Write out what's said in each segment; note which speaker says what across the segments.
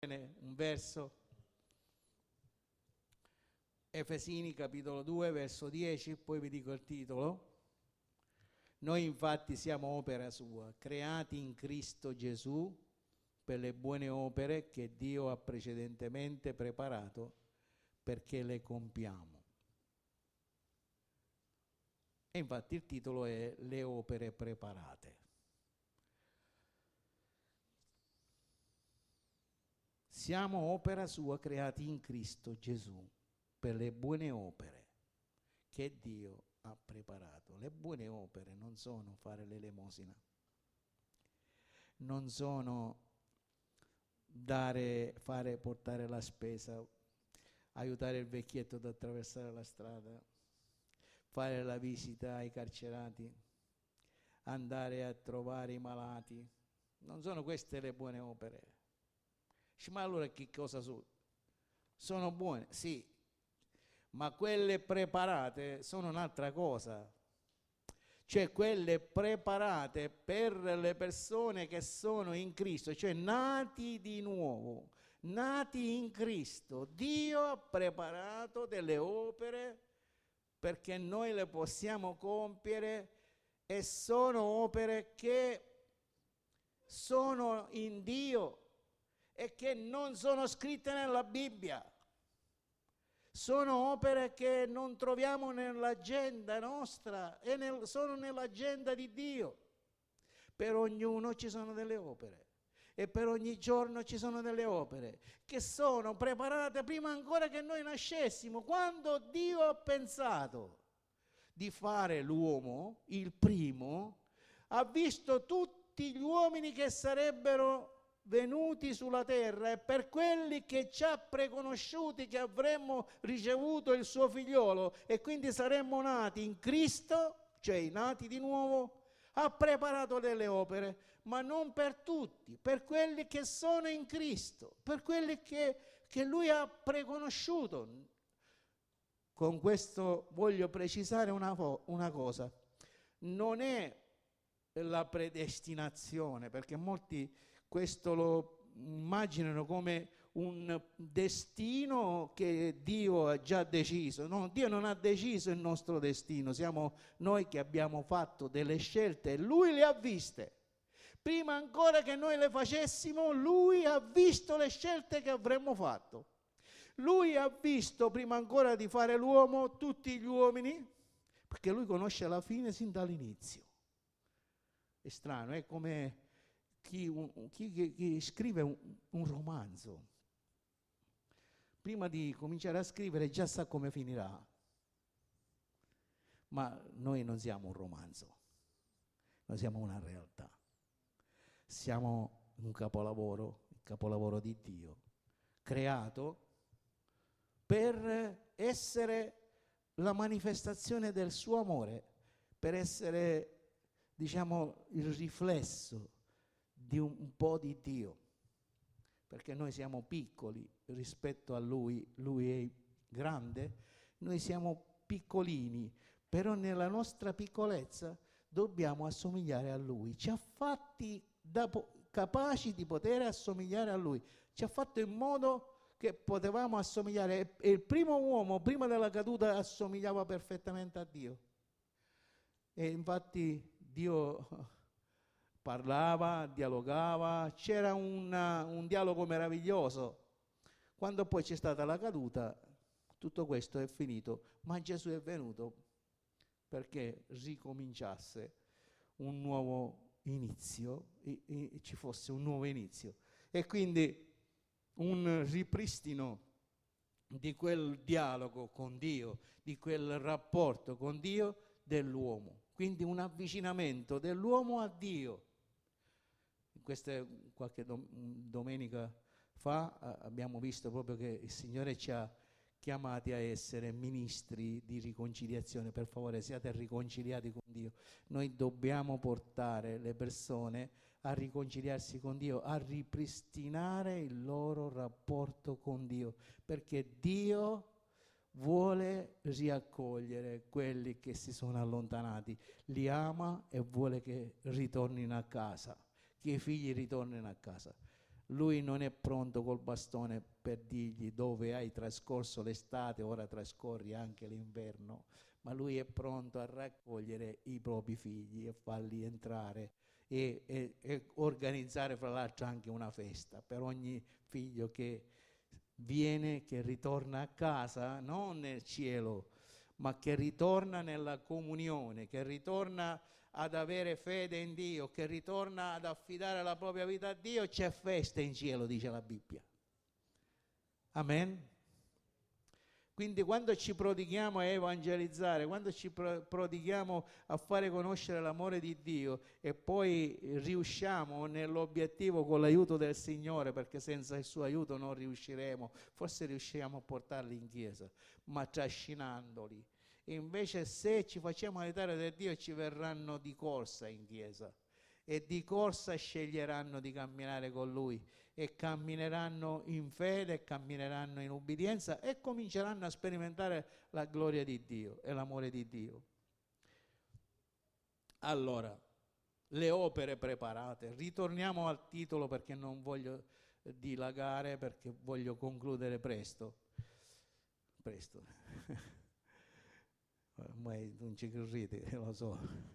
Speaker 1: un verso, Efesini capitolo 2 verso 10, poi vi dico il titolo. Noi infatti siamo opera sua, creati in Cristo Gesù per le buone opere che Dio ha precedentemente preparato perché le compiamo. E infatti il titolo è Le opere preparate. Siamo opera sua creati in Cristo Gesù per le buone opere che Dio ha preparato. Le buone opere non sono fare l'elemosina, non sono portare la spesa, aiutare il vecchietto ad attraversare la strada, fare la visita ai carcerati, andare a trovare i malati. Non sono queste le buone opere. Ma allora che cosa sono? Sono buone, sì, ma quelle preparate sono un'altra cosa. Cioè quelle preparate per le persone che sono in Cristo, cioè nati di nuovo, nati in Cristo. Dio ha preparato delle opere perché noi le possiamo compiere e sono opere che sono in Dio e che non sono scritte nella Bibbia. Sono opere che non troviamo nell'agenda nostra sono nell'agenda di Dio. Per ognuno ci sono delle opere e per ogni giorno ci sono delle opere che sono preparate prima ancora che noi nascessimo. Quando Dio ha pensato di fare l'uomo, il primo, ha visto tutti gli uomini che sarebbero venuti sulla terra e per quelli che ci ha preconosciuti che avremmo ricevuto il suo figliolo e quindi saremmo nati in Cristo, cioè nati di nuovo, ha preparato delle opere, ma non per tutti, per quelli che sono in Cristo, per quelli che Lui ha preconosciuto. Con questo voglio precisare una cosa, non è la predestinazione, perché molti questo lo immaginano come un destino che Dio ha già deciso. No, Dio non ha deciso il nostro destino, siamo noi che abbiamo fatto delle scelte e Lui le ha viste. Prima ancora che noi le facessimo, Lui ha visto le scelte che avremmo fatto. Lui ha visto, prima ancora di fare l'uomo, tutti gli uomini, perché Lui conosce la fine sin dall'inizio. È strano, è come chi scrive un romanzo. Prima di cominciare a scrivere già sa come finirà. Ma noi non siamo un romanzo, noi siamo una realtà. Siamo un capolavoro, il capolavoro di Dio, creato per essere la manifestazione del suo amore, per essere, diciamo, il riflesso di un po' di Dio, perché noi siamo piccoli rispetto a Lui è grande, noi siamo piccolini, però nella nostra piccolezza dobbiamo assomigliare a Lui. Ci ha fatti capaci di poter assomigliare a Lui, ci ha fatto in modo che potevamo assomigliare, e il primo uomo prima della caduta assomigliava perfettamente a Dio, e infatti Dio parlava, dialogava, c'era un dialogo meraviglioso. Quando poi c'è stata la caduta, tutto questo è finito, ma Gesù è venuto perché ricominciasse un nuovo inizio, e ci fosse un nuovo inizio. E quindi un ripristino di quel dialogo con Dio, di quel rapporto con Dio dell'uomo. Quindi un avvicinamento dell'uomo a Dio. Qualche domenica fa abbiamo visto proprio che il Signore ci ha chiamati a essere ministri di riconciliazione. Per favore, siate riconciliati con Dio. Noi dobbiamo portare le persone a riconciliarsi con Dio, a ripristinare il loro rapporto con Dio, perché Dio vuole riaccogliere quelli che si sono allontanati, li ama e vuole che ritornino a casa, che i figli ritornino a casa. Lui non è pronto col bastone per dirgli dove hai trascorso l'estate, ora trascorri anche l'inverno, ma lui è pronto a raccogliere i propri figli e farli entrare e organizzare fra l'altro anche una festa per ogni figlio che viene, che ritorna a casa, non nel cielo, ma che ritorna nella comunione, che ritorna ad avere fede in Dio, che ritorna ad affidare la propria vita a Dio. C'è festa in cielo, dice la Bibbia. Amen. Quindi quando ci prodighiamo a evangelizzare, quando ci prodighiamo a fare conoscere l'amore di Dio e poi riusciamo nell'obiettivo con l'aiuto del Signore, perché senza il suo aiuto non riusciremo, forse riusciremo a portarli in chiesa, ma trascinandoli. E invece se ci facciamo aiutare da Dio ci verranno di corsa in chiesa e di corsa sceglieranno di camminare con Lui e cammineranno in fede, cammineranno in ubbidienza e cominceranno a sperimentare la gloria di Dio e l'amore di Dio. Allora, le opere preparate. Ritorniamo al titolo perché non voglio dilagare, perché voglio concludere presto. Ormai non ci credete, lo so.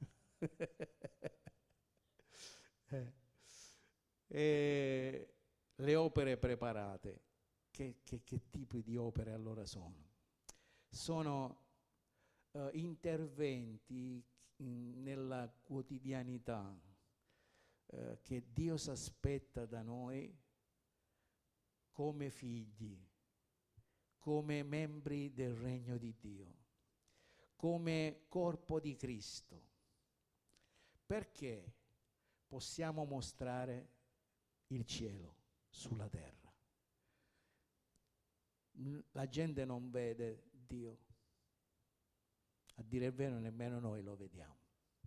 Speaker 1: Le opere preparate, che tipi di opere allora sono? Sono interventi nella quotidianità che Dio si aspetta da noi come figli, come membri del regno di Dio, come corpo di Cristo, perché possiamo mostrare il cielo sulla terra. La gente non vede Dio, a dire il vero nemmeno noi lo vediamo,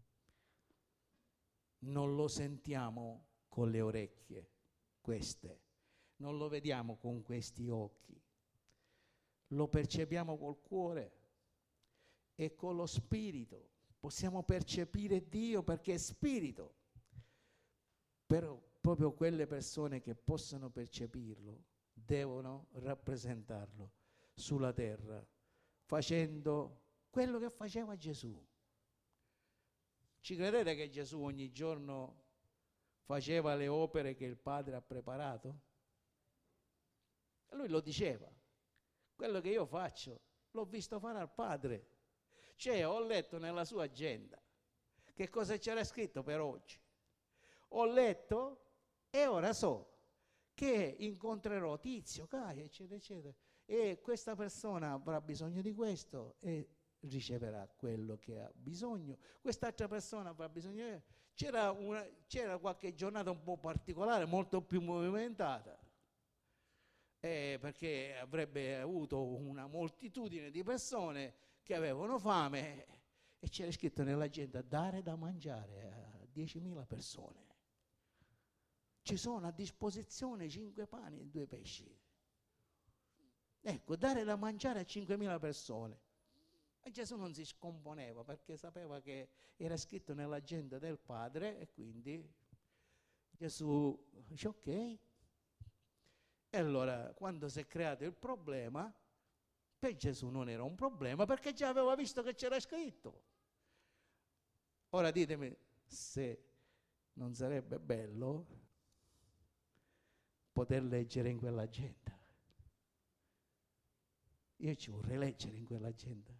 Speaker 1: non lo sentiamo con le orecchie queste, non lo vediamo con questi occhi, lo percepiamo col cuore e con lo spirito. Possiamo percepire Dio perché è spirito, però proprio quelle persone che possono percepirlo devono rappresentarlo sulla terra, facendo quello che faceva Gesù. Ci credete che Gesù ogni giorno faceva le opere che il Padre ha preparato? E lui lo diceva, quello che io faccio l'ho visto fare al Padre. Cioè ho letto nella sua agenda che cosa c'era scritto per oggi. Ho letto e ora so che incontrerò Tizio, Caio, eccetera, eccetera, e questa persona avrà bisogno di questo e riceverà quello che ha bisogno, quest'altra persona avrà bisogno di... C'era qualche giornata un po' particolare, molto più movimentata, perché avrebbe avuto una moltitudine di persone che avevano fame e c'era scritto nell'agenda dare da mangiare a 10.000 persone. Ci sono a disposizione 5 pani e 2 pesci. Ecco, dare da mangiare a 5.000 persone. E Gesù non si scomponeva perché sapeva che era scritto nell'agenda del Padre e quindi Gesù dice ok. E allora quando si è creato il problema, per Gesù non era un problema perché già aveva visto che c'era scritto. Ora ditemi se non sarebbe bello poter leggere in quell'agenda. Io ci vorrei leggere in quell'agenda.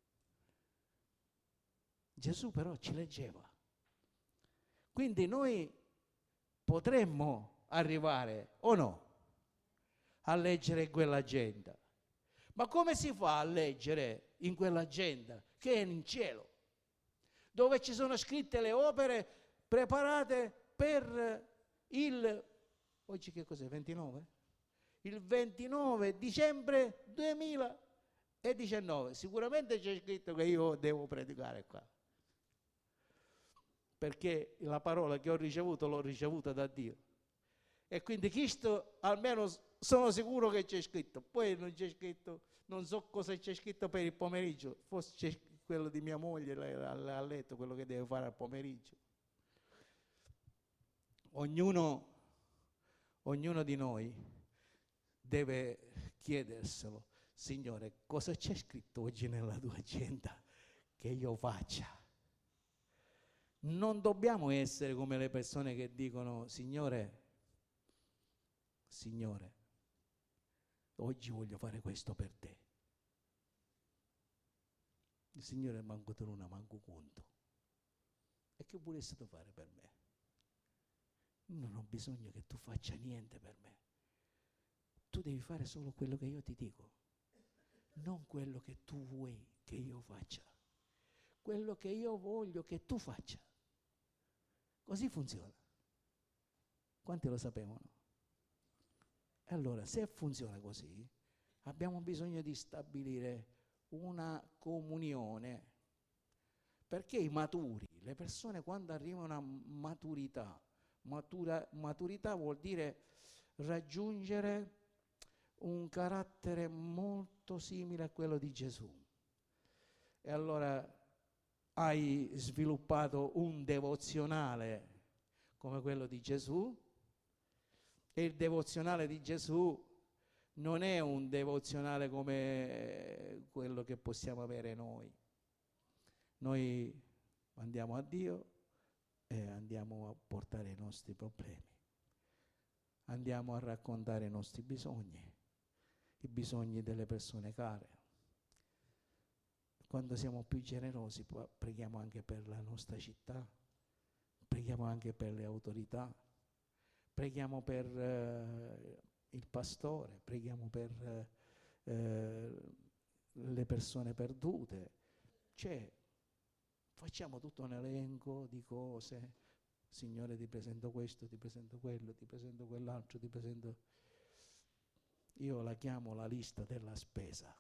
Speaker 1: Gesù però ci leggeva. Quindi noi potremmo arrivare o no a leggere in quell'agenda. Ma come si fa a leggere in quell'agenda che è in cielo, dove ci sono scritte le opere preparate per il, oggi che cos'è, 29? Il 29 dicembre 2019. Sicuramente c'è scritto che io devo predicare qua, perché la parola che ho ricevuto l'ho ricevuta da Dio. E quindi Cristo, almeno sono sicuro che c'è scritto. Poi non c'è scritto, non so cosa c'è scritto per il pomeriggio, forse c'è quello di mia moglie, lei ha letto quello che deve fare al pomeriggio. Ognuno Ognuno di noi deve chiederselo: Signore, cosa c'è scritto oggi nella tua agenda che io faccia? Non dobbiamo essere come le persone che dicono: Signore, oggi voglio fare questo per te. Il Signore manco te non manco conto. E che volessi tu fare per me? Non ho bisogno che tu faccia niente per me. Tu devi fare solo quello che io ti dico, non quello che tu vuoi che io faccia, quello che io voglio che tu faccia. Così funziona. Quanti lo sapevano? E allora, se funziona così, abbiamo bisogno di stabilire una comunione, perché i maturi, le persone quando arrivano a maturità, maturità vuol dire raggiungere un carattere molto simile a quello di Gesù. E allora hai sviluppato un devozionale come quello di Gesù, e il devozionale di Gesù non è un devozionale come quello che possiamo avere noi. Noi andiamo a Dio e andiamo a portare i nostri problemi, andiamo a raccontare i nostri bisogni, i bisogni delle persone care. Quando siamo più generosi preghiamo anche per la nostra città, preghiamo anche per le autorità, preghiamo per il pastore, preghiamo per le persone perdute. Cioè, facciamo tutto un elenco di cose. Signore, ti presento questo, ti presento quello, ti presento quell'altro, ti presento... Io la chiamo la lista della spesa.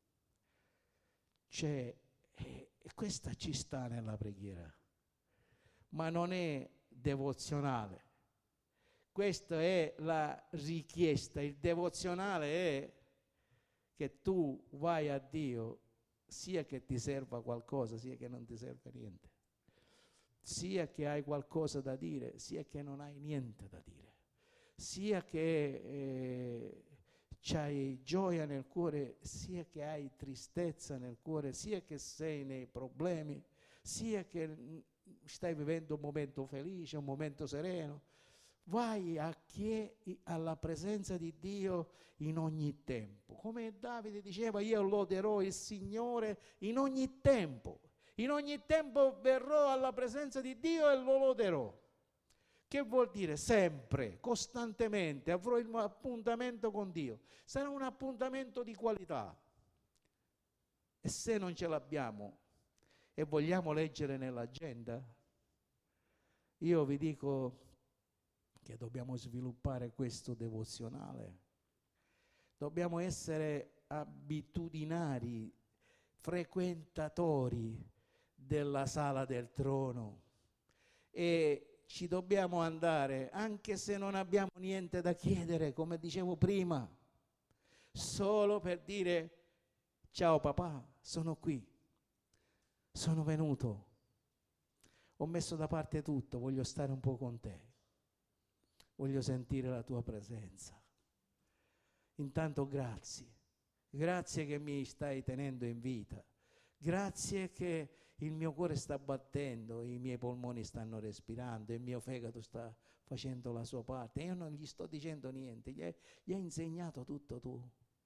Speaker 1: Cioè, questa ci sta nella preghiera, ma non è devozionale. Questa è la richiesta. Il devozionale è che tu vai a Dio, sia che ti serva qualcosa, sia che non ti serva niente, sia che hai qualcosa da dire, sia che non hai niente da dire, sia che c'hai gioia nel cuore, sia che hai tristezza nel cuore, sia che sei nei problemi, sia che stai vivendo un momento felice, un momento sereno. Vai alla presenza di Dio in ogni tempo. Come Davide diceva: io loderò il Signore in ogni tempo. In ogni tempo verrò alla presenza di Dio e lo loderò. Che vuol dire? Sempre, costantemente avrò il mio appuntamento con Dio. Sarà un appuntamento di qualità. E se non ce l'abbiamo e vogliamo leggere nell'agenda, io vi dico che dobbiamo sviluppare questo devozionale. Dobbiamo essere abitudinari, frequentatori della sala del trono, e ci dobbiamo andare anche se non abbiamo niente da chiedere, come dicevo prima, solo per dire: ciao papà, sono qui, sono venuto, ho messo da parte tutto, voglio stare un po' con te, voglio sentire la tua presenza. Intanto grazie che mi stai tenendo in vita, grazie che il mio cuore sta battendo, i miei polmoni stanno respirando, il mio fegato sta facendo la sua parte. Io non gli sto dicendo niente, gli hai insegnato tutto tu.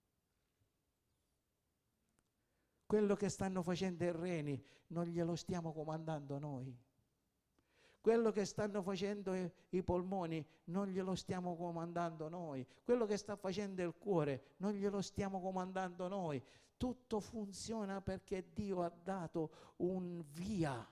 Speaker 1: Quello che stanno facendo i reni non glielo stiamo comandando noi. Quello che stanno facendo i polmoni non glielo stiamo comandando noi. Quello che sta facendo il cuore non glielo stiamo comandando noi. Tutto funziona perché Dio ha dato un via.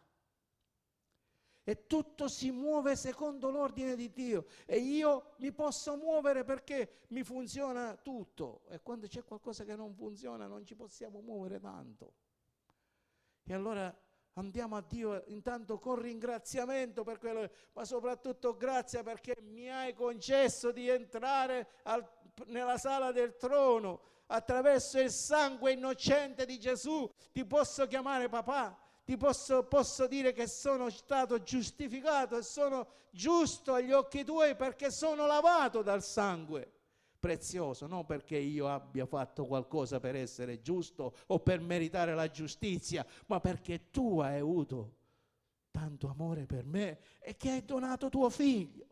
Speaker 1: E tutto si muove secondo l'ordine di Dio. E io mi posso muovere perché mi funziona tutto. E quando c'è qualcosa che non funziona non ci possiamo muovere tanto. E allora andiamo a Dio intanto con ringraziamento per quello, ma soprattutto grazie perché mi hai concesso di entrare nella sala del trono attraverso il sangue innocente di Gesù. Ti posso chiamare papà, posso dire che sono stato giustificato e sono giusto agli occhi tuoi perché sono lavato dal sangue prezioso, non perché io abbia fatto qualcosa per essere giusto o per meritare la giustizia, ma perché tu hai avuto tanto amore per me e che hai donato tuo figlio.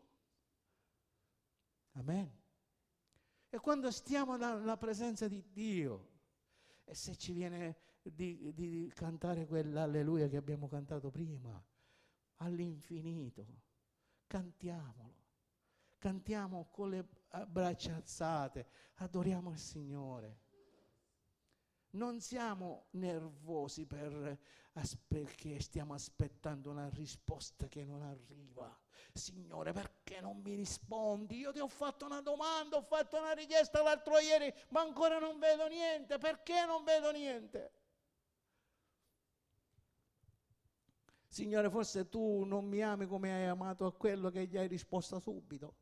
Speaker 1: Amen. E quando stiamo nella presenza di Dio, e se ci viene di cantare quell'alleluia che abbiamo cantato prima, all'infinito, cantiamolo. Cantiamo con le braccia alzate, adoriamo il Signore. Non siamo nervosi perché stiamo aspettando una risposta che non arriva. Signore, perché non mi rispondi? Io ti ho fatto una domanda, ho fatto una richiesta l'altro ieri, ma ancora non vedo niente. Perché non vedo niente? Signore, forse tu non mi ami come hai amato a quello che gli hai risposto subito.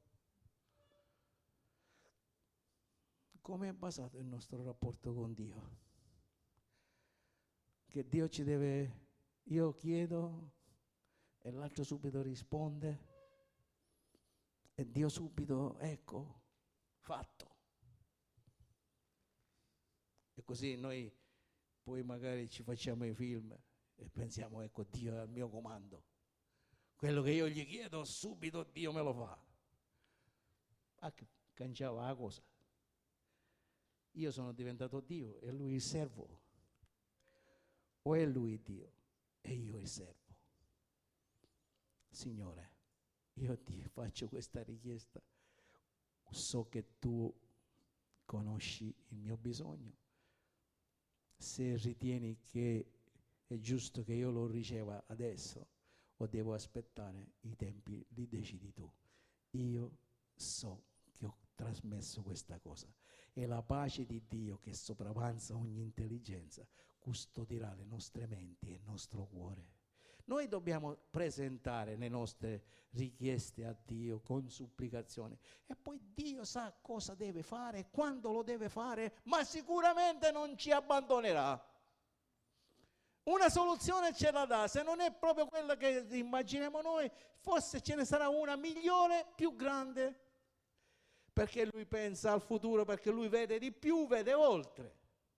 Speaker 1: Come è basato il nostro rapporto con Dio? Che Dio ci deve, io chiedo e l'altro subito risponde e Dio subito, ecco, fatto. E così noi poi magari ci facciamo i film e pensiamo, ecco, Dio è al mio comando. Quello che io gli chiedo subito Dio me lo fa. Ah, che cangiava la cosa. Io sono diventato Dio e lui il servo. O è lui Dio e io il servo. Signore, io ti faccio questa richiesta. So che tu conosci il mio bisogno. Se ritieni che è giusto che io lo riceva adesso o devo aspettare i tempi, li decidi tu. Io so che ho trasmesso questa cosa e la pace di Dio che sopravanza ogni intelligenza custodirà le nostre menti e il nostro cuore. Noi dobbiamo presentare le nostre richieste a Dio con supplicazione e poi Dio sa cosa deve fare, quando lo deve fare, ma sicuramente non ci abbandonerà. Una soluzione ce la dà, se non è proprio quella che immaginiamo noi, forse ce ne sarà una migliore, più grande, perché lui pensa al futuro, perché lui vede di più, vede oltre.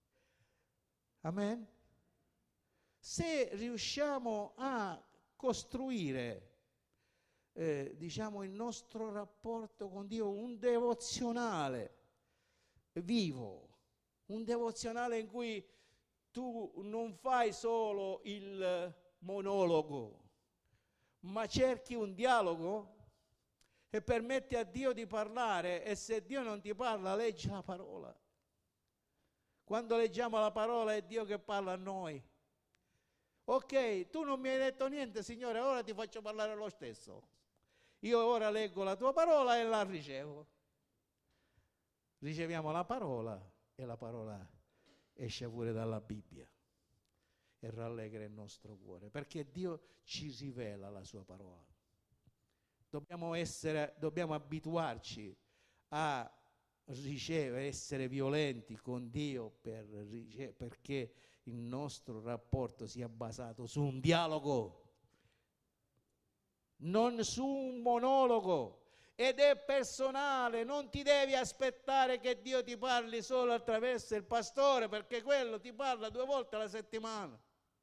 Speaker 1: Amen? Se riusciamo a costruire, diciamo, il nostro rapporto con Dio, un devozionale vivo, un devozionale in cui tu non fai solo il monologo, ma cerchi un dialogo e permetti a Dio di parlare, e se Dio non ti parla, leggi la parola. Quando leggiamo la parola è Dio che parla a noi. Ok, tu non mi hai detto niente, Signore, ora ti faccio parlare lo stesso. Io ora leggo la tua parola e la ricevo. Riceviamo la parola e la parola esce pure dalla Bibbia e rallegra il nostro cuore, perché Dio ci rivela la sua parola. Dobbiamo abituarci a ricevere, essere violenti con Dio perché il nostro rapporto sia basato su un dialogo, non su un monologo, ed è personale. Non ti devi aspettare che Dio ti parli solo attraverso il pastore, perché quello ti parla 2 volte alla settimana,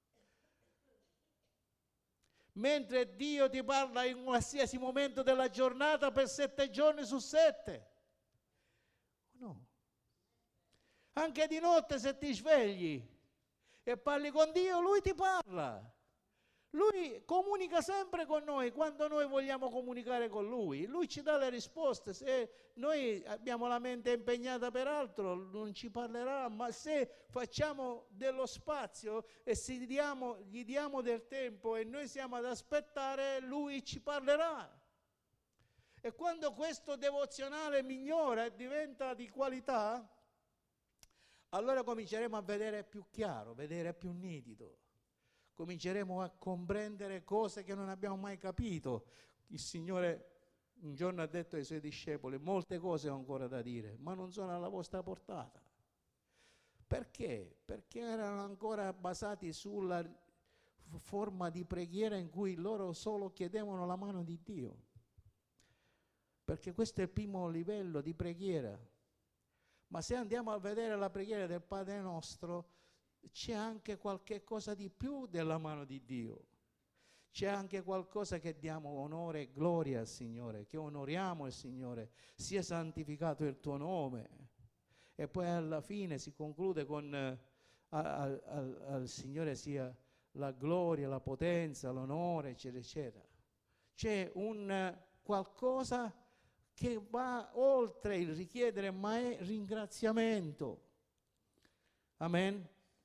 Speaker 1: mentre Dio ti parla in qualsiasi momento della giornata per 7 giorni su 7. No, anche di notte, se ti svegli e parli con Dio, Lui ti parla. Lui comunica sempre con noi quando noi vogliamo comunicare con Lui. Lui ci dà le risposte. Se noi abbiamo la mente impegnata per altro, non ci parlerà, ma se facciamo dello spazio e gli diamo del tempo e noi siamo ad aspettare, Lui ci parlerà. E quando questo devozionale migliora e diventa di qualità, allora cominceremo a vedere più chiaro, vedere più nitido. Cominceremo a comprendere cose che non abbiamo mai capito. Il Signore un giorno ha detto ai Suoi discepoli: molte cose ho ancora da dire, ma non sono alla vostra portata. Perché? Perché erano ancora basati forma di preghiera in cui loro solo chiedevano la mano di Dio, perché questo è il primo livello di preghiera. Ma se andiamo a vedere la preghiera del Padre nostro, c'è anche qualche cosa di più della mano di Dio. C'è anche qualcosa che diamo onore e gloria al Signore, che onoriamo il Signore, sia santificato il tuo nome. E poi alla fine si conclude con al Signore sia la gloria, la potenza, l'onore, eccetera, eccetera. C'è un qualcosa che va oltre il richiedere, ma è ringraziamento. Amen.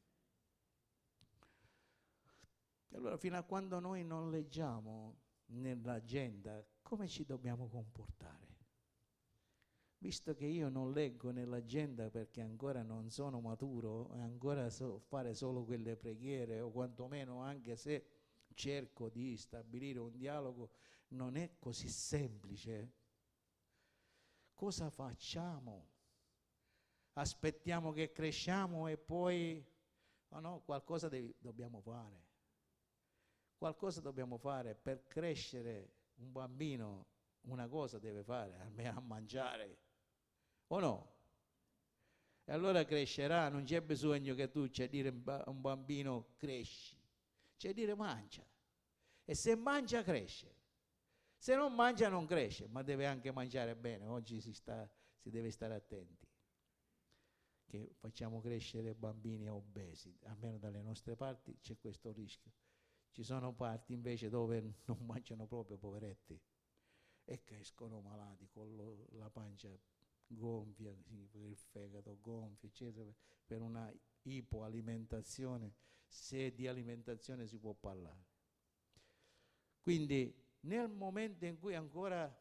Speaker 1: Allora, fino a quando noi non leggiamo nell'agenda come ci dobbiamo comportare? Visto che io non leggo nell'agenda perché ancora non sono maturo, ancora so fare solo quelle preghiere, o quantomeno, anche se cerco di stabilire un dialogo, non è così semplice. Cosa facciamo? Aspettiamo che cresciamo e poi, oh no, qualcosa dobbiamo fare. Qualcosa dobbiamo fare per crescere. Un bambino una cosa deve fare, almeno a mangiare, o no? E allora crescerà, non c'è bisogno che tu c'è dire a un bambino cresci, c'è dire mangia. E se mangia cresce. Se non mangia non cresce, ma deve anche mangiare bene. Oggi si deve stare attenti, che facciamo crescere bambini obesi, almeno dalle nostre parti c'è questo rischio. Ci sono parti invece dove non mangiano proprio, poveretti, e crescono malati con la pancia gonfia, il fegato gonfio, eccetera, per una ipoalimentazione, se di alimentazione si può parlare. Quindi nel momento in cui ancora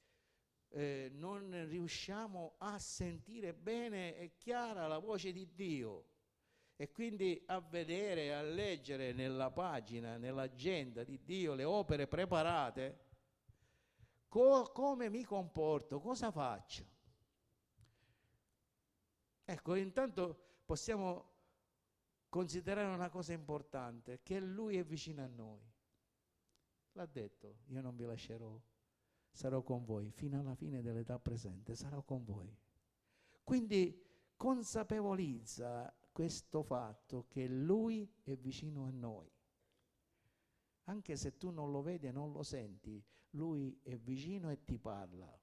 Speaker 1: non riusciamo a sentire bene e chiara la voce di Dio, e quindi a vedere, a leggere nella pagina, nell'agenda di Dio le opere preparate, come mi comporto, cosa faccio? Ecco, intanto possiamo considerare una cosa importante, che Lui è vicino a noi. L'ha detto, io non vi lascerò, sarò con voi, fino alla fine dell'età presente, sarò con voi. Quindi consapevolizza questo fatto che Lui è vicino a noi. Anche se tu non lo vedi e non lo senti, Lui è vicino e ti parla.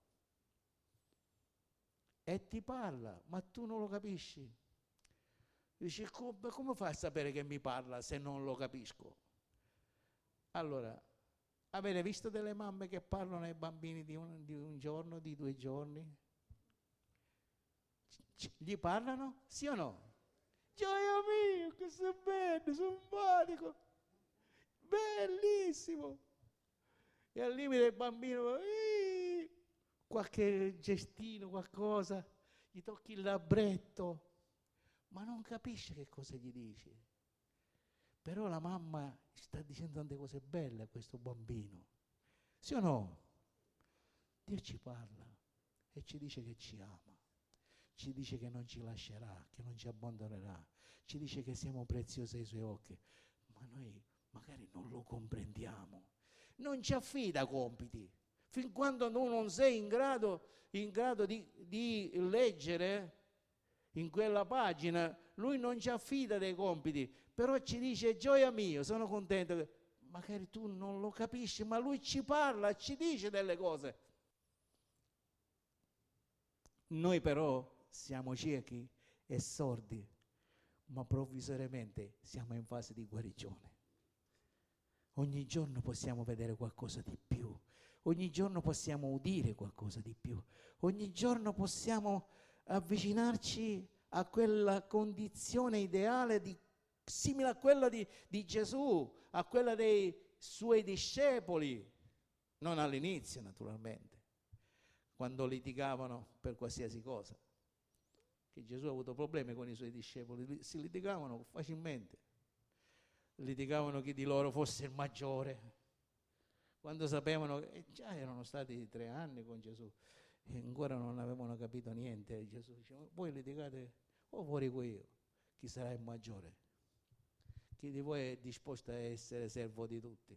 Speaker 1: E ti parla, ma tu non lo capisci. Dici, come fai a sapere che mi parla se non lo capisco? Allora, avete visto delle mamme che parlano ai bambini di un giorno, di 2 giorni? Gli parlano? Sì o no? Gioia mia, questo è bello, simpatico, bellissimo. E al limite il bambino, qualche gestino, qualcosa, gli tocchi il labbretto, ma non capisce che cosa gli dici. Però la mamma sta dicendo tante cose belle a questo bambino. Sì o no? Dio ci parla e ci dice che ci ama. Ci dice che non ci lascerà, che non ci abbandonerà. Ci dice che siamo preziosi ai suoi occhi. Ma noi magari non lo comprendiamo. Non ci affida compiti. Fin quando tu non sei in grado di leggere in quella pagina, lui non ci affida dei compiti, però ci dice gioia mia, sono contento che magari tu non lo capisci, ma lui ci parla, ci dice delle cose. Noi però siamo ciechi e sordi, ma provvisoriamente siamo in fase di guarigione. Ogni giorno possiamo vedere qualcosa di più, ogni giorno possiamo udire qualcosa di più, ogni giorno possiamo avvicinarci a quella condizione ideale simile a quella di Gesù, a quella dei suoi discepoli, non all'inizio naturalmente, quando litigavano per qualsiasi cosa, che Gesù ha avuto problemi con i suoi discepoli, si litigavano facilmente, litigavano chi di loro fosse il maggiore, quando sapevano che già erano stati 3 anni con Gesù e ancora non avevano capito niente. Gesù diceva, voi litigate o fuori qui io, chi sarà il maggiore? Chi di voi è disposto a essere servo di tutti?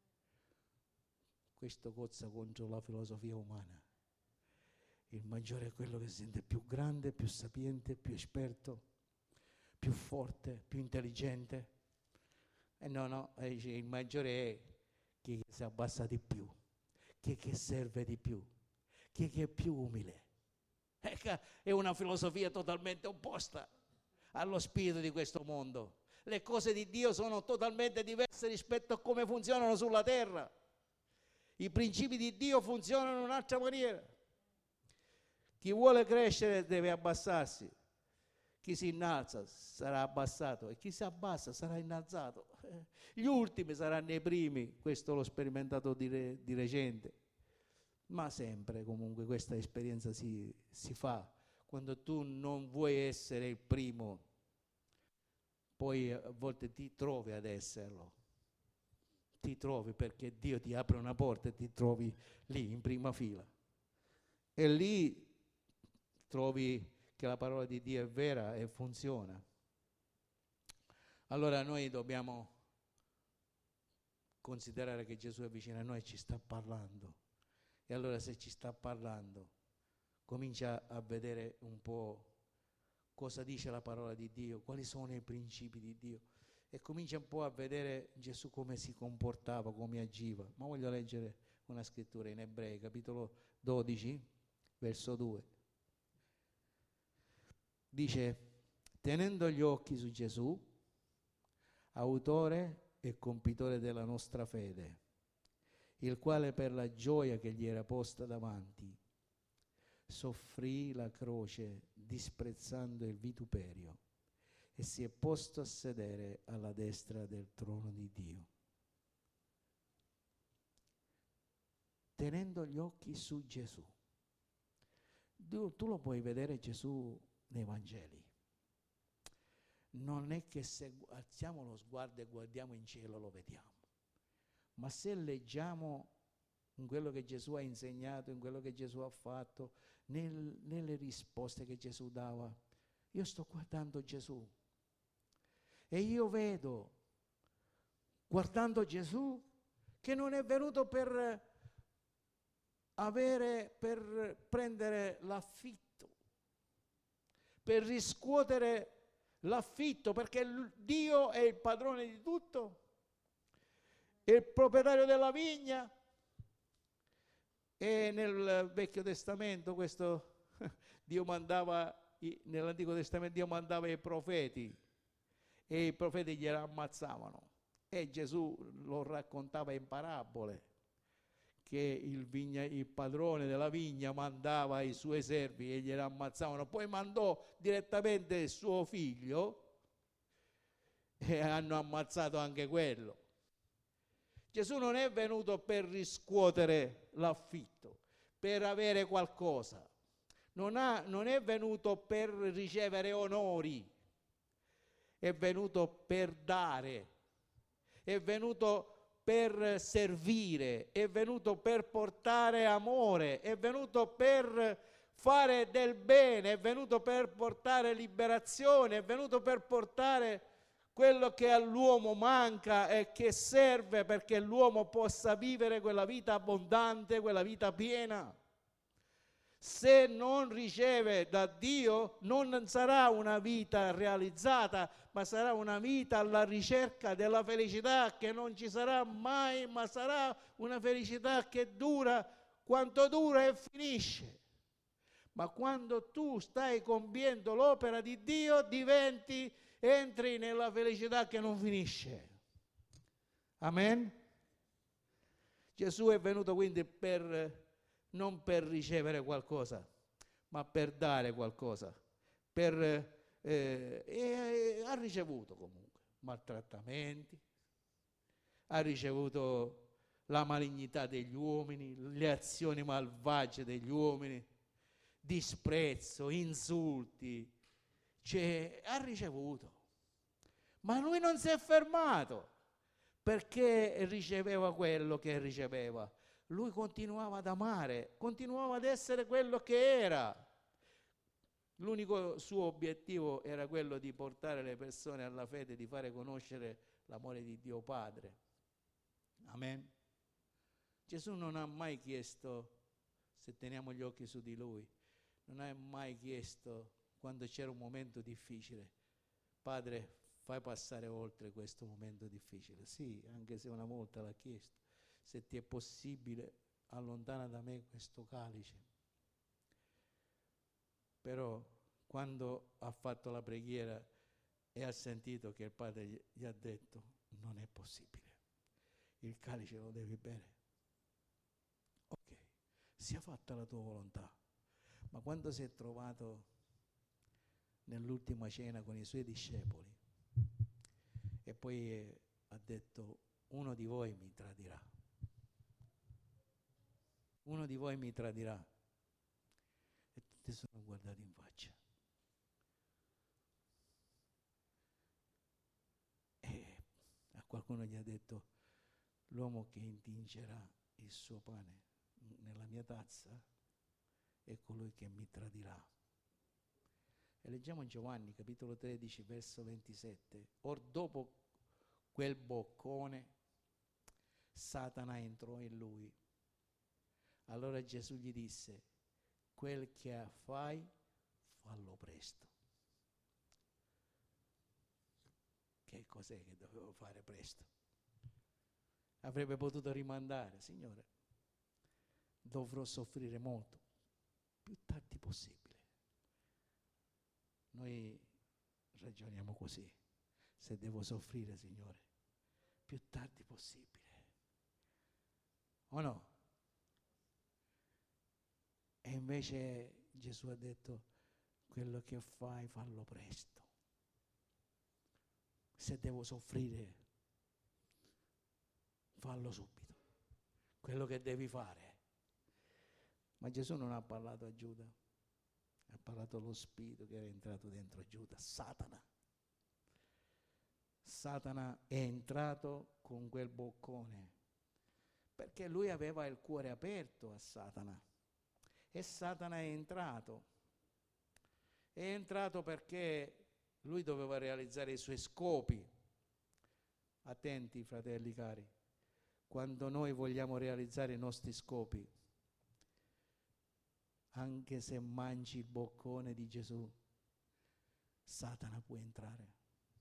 Speaker 1: Questo cozza contro la filosofia umana. Il maggiore è quello che si sente più grande, più sapiente, più esperto, più forte, più intelligente. E no, dice, il maggiore è chi si abbassa di più, chi che serve di più, chi che è più umile. È una filosofia totalmente opposta allo spirito di questo mondo. Le cose di Dio sono totalmente diverse rispetto a come funzionano sulla terra. I principi di Dio funzionano in un'altra maniera. Chi vuole crescere deve abbassarsi. Chi si innalza sarà abbassato e chi si abbassa sarà innalzato. Gli ultimi saranno i primi, questo l'ho sperimentato di recente. Ma sempre comunque questa esperienza si fa. Quando tu non vuoi essere il primo, poi a volte ti trovi ad esserlo. Ti trovi perché Dio ti apre una porta e ti trovi lì in prima fila. E lì trovi che la parola di Dio è vera e funziona. Allora noi dobbiamo considerare che Gesù è vicino a noi e ci sta parlando. E allora se ci sta parlando, comincia a vedere un po' cosa dice la parola di Dio, quali sono i principi di Dio. E comincia un po' a vedere Gesù come si comportava, come agiva. Ma voglio leggere una scrittura in Ebrei, capitolo 12, verso 2. Dice, tenendo gli occhi su Gesù, autore e compitore della nostra fede, il quale per la gioia che gli era posta davanti soffrì la croce disprezzando il vituperio e si è posto a sedere alla destra del trono di Dio. Tenendo gli occhi su Gesù. Tu lo puoi vedere Gesù nei Vangeli. Non è che se alziamo lo sguardo e guardiamo in cielo lo vediamo, ma se leggiamo in quello che Gesù ha insegnato, in quello che Gesù ha fatto, nelle risposte che Gesù dava, io sto guardando Gesù e io vedo, guardando Gesù, che non è venuto per prendere l'affitto, per riscuotere l'affitto, perché Dio è il padrone di tutto, è il proprietario della vigna. E nel Vecchio Testamento questo Dio mandava, nell'Antico Testamento Dio mandava i profeti e i profeti gliela ammazzavano, e Gesù lo raccontava in parabole che il padrone della vigna mandava i suoi servi e gliela ammazzavano, poi mandò direttamente il suo figlio e hanno ammazzato anche quello. Gesù non è venuto per riscuotere l'affitto, per avere qualcosa, non è venuto per ricevere onori, è venuto per dare, è venuto per servire, è venuto per portare amore, è venuto per fare del bene, è venuto per portare liberazione, è venuto per portare quello che all'uomo manca e che serve perché l'uomo possa vivere quella vita abbondante, quella vita piena. Se non riceve da Dio, non sarà una vita realizzata, ma sarà una vita alla ricerca della felicità che non ci sarà mai, ma sarà una felicità che dura quanto dura e finisce. Ma quando tu stai compiendo l'opera di Dio, entri nella felicità che non finisce. Amen? Gesù è venuto quindi non per ricevere qualcosa, ma per dare qualcosa. E ha ricevuto comunque maltrattamenti, ha ricevuto la malignità degli uomini, le azioni malvagie degli uomini, disprezzo, insulti, ha ricevuto. Ma lui non si è fermato perché riceveva quello che riceveva. Lui continuava ad amare, continuava ad essere quello che era. L'unico suo obiettivo era quello di portare le persone alla fede, di fare conoscere l'amore di Dio Padre. Amen. Gesù non ha mai chiesto, se teniamo gli occhi su di Lui, non ha mai chiesto, quando c'era un momento difficile, Padre, fai passare oltre questo momento difficile. Sì, anche se una volta l'ha chiesto, se ti è possibile, allontana da me questo calice. Però quando ha fatto la preghiera e ha sentito che il Padre gli ha detto, non è possibile, il calice lo devi bere. Ok, sia fatta la tua volontà. Ma quando si è trovato nell'ultima cena con i suoi discepoli e poi ha detto, uno di voi mi tradirà, uno di voi mi tradirà, e tutti sono guardati in faccia. E a qualcuno gli ha detto, l'uomo che intingerà il suo pane nella mia tazza è colui che mi tradirà. E leggiamo in Giovanni capitolo 13 verso 27. Or dopo quel boccone Satana entrò in lui. Allora Gesù gli disse, quel che fai, fallo presto. Che cos'è che dovevo fare presto? Avrebbe potuto rimandare, Signore, dovrò soffrire molto, più tardi possibile. Noi ragioniamo così, se devo soffrire, Signore, più tardi possibile. O no? E invece Gesù ha detto, quello che fai, fallo presto. Se devo soffrire, fallo subito. Quello che devi fare. Ma Gesù non ha parlato a Giuda, ha parlato allo spirito che era entrato dentro Giuda, Satana. Satana è entrato con quel boccone, perché lui aveva il cuore aperto a Satana. E Satana è entrato perché lui doveva realizzare i suoi scopi. Attenti, fratelli cari, quando noi vogliamo realizzare i nostri scopi, anche se mangi il boccone di Gesù, Satana può entrare.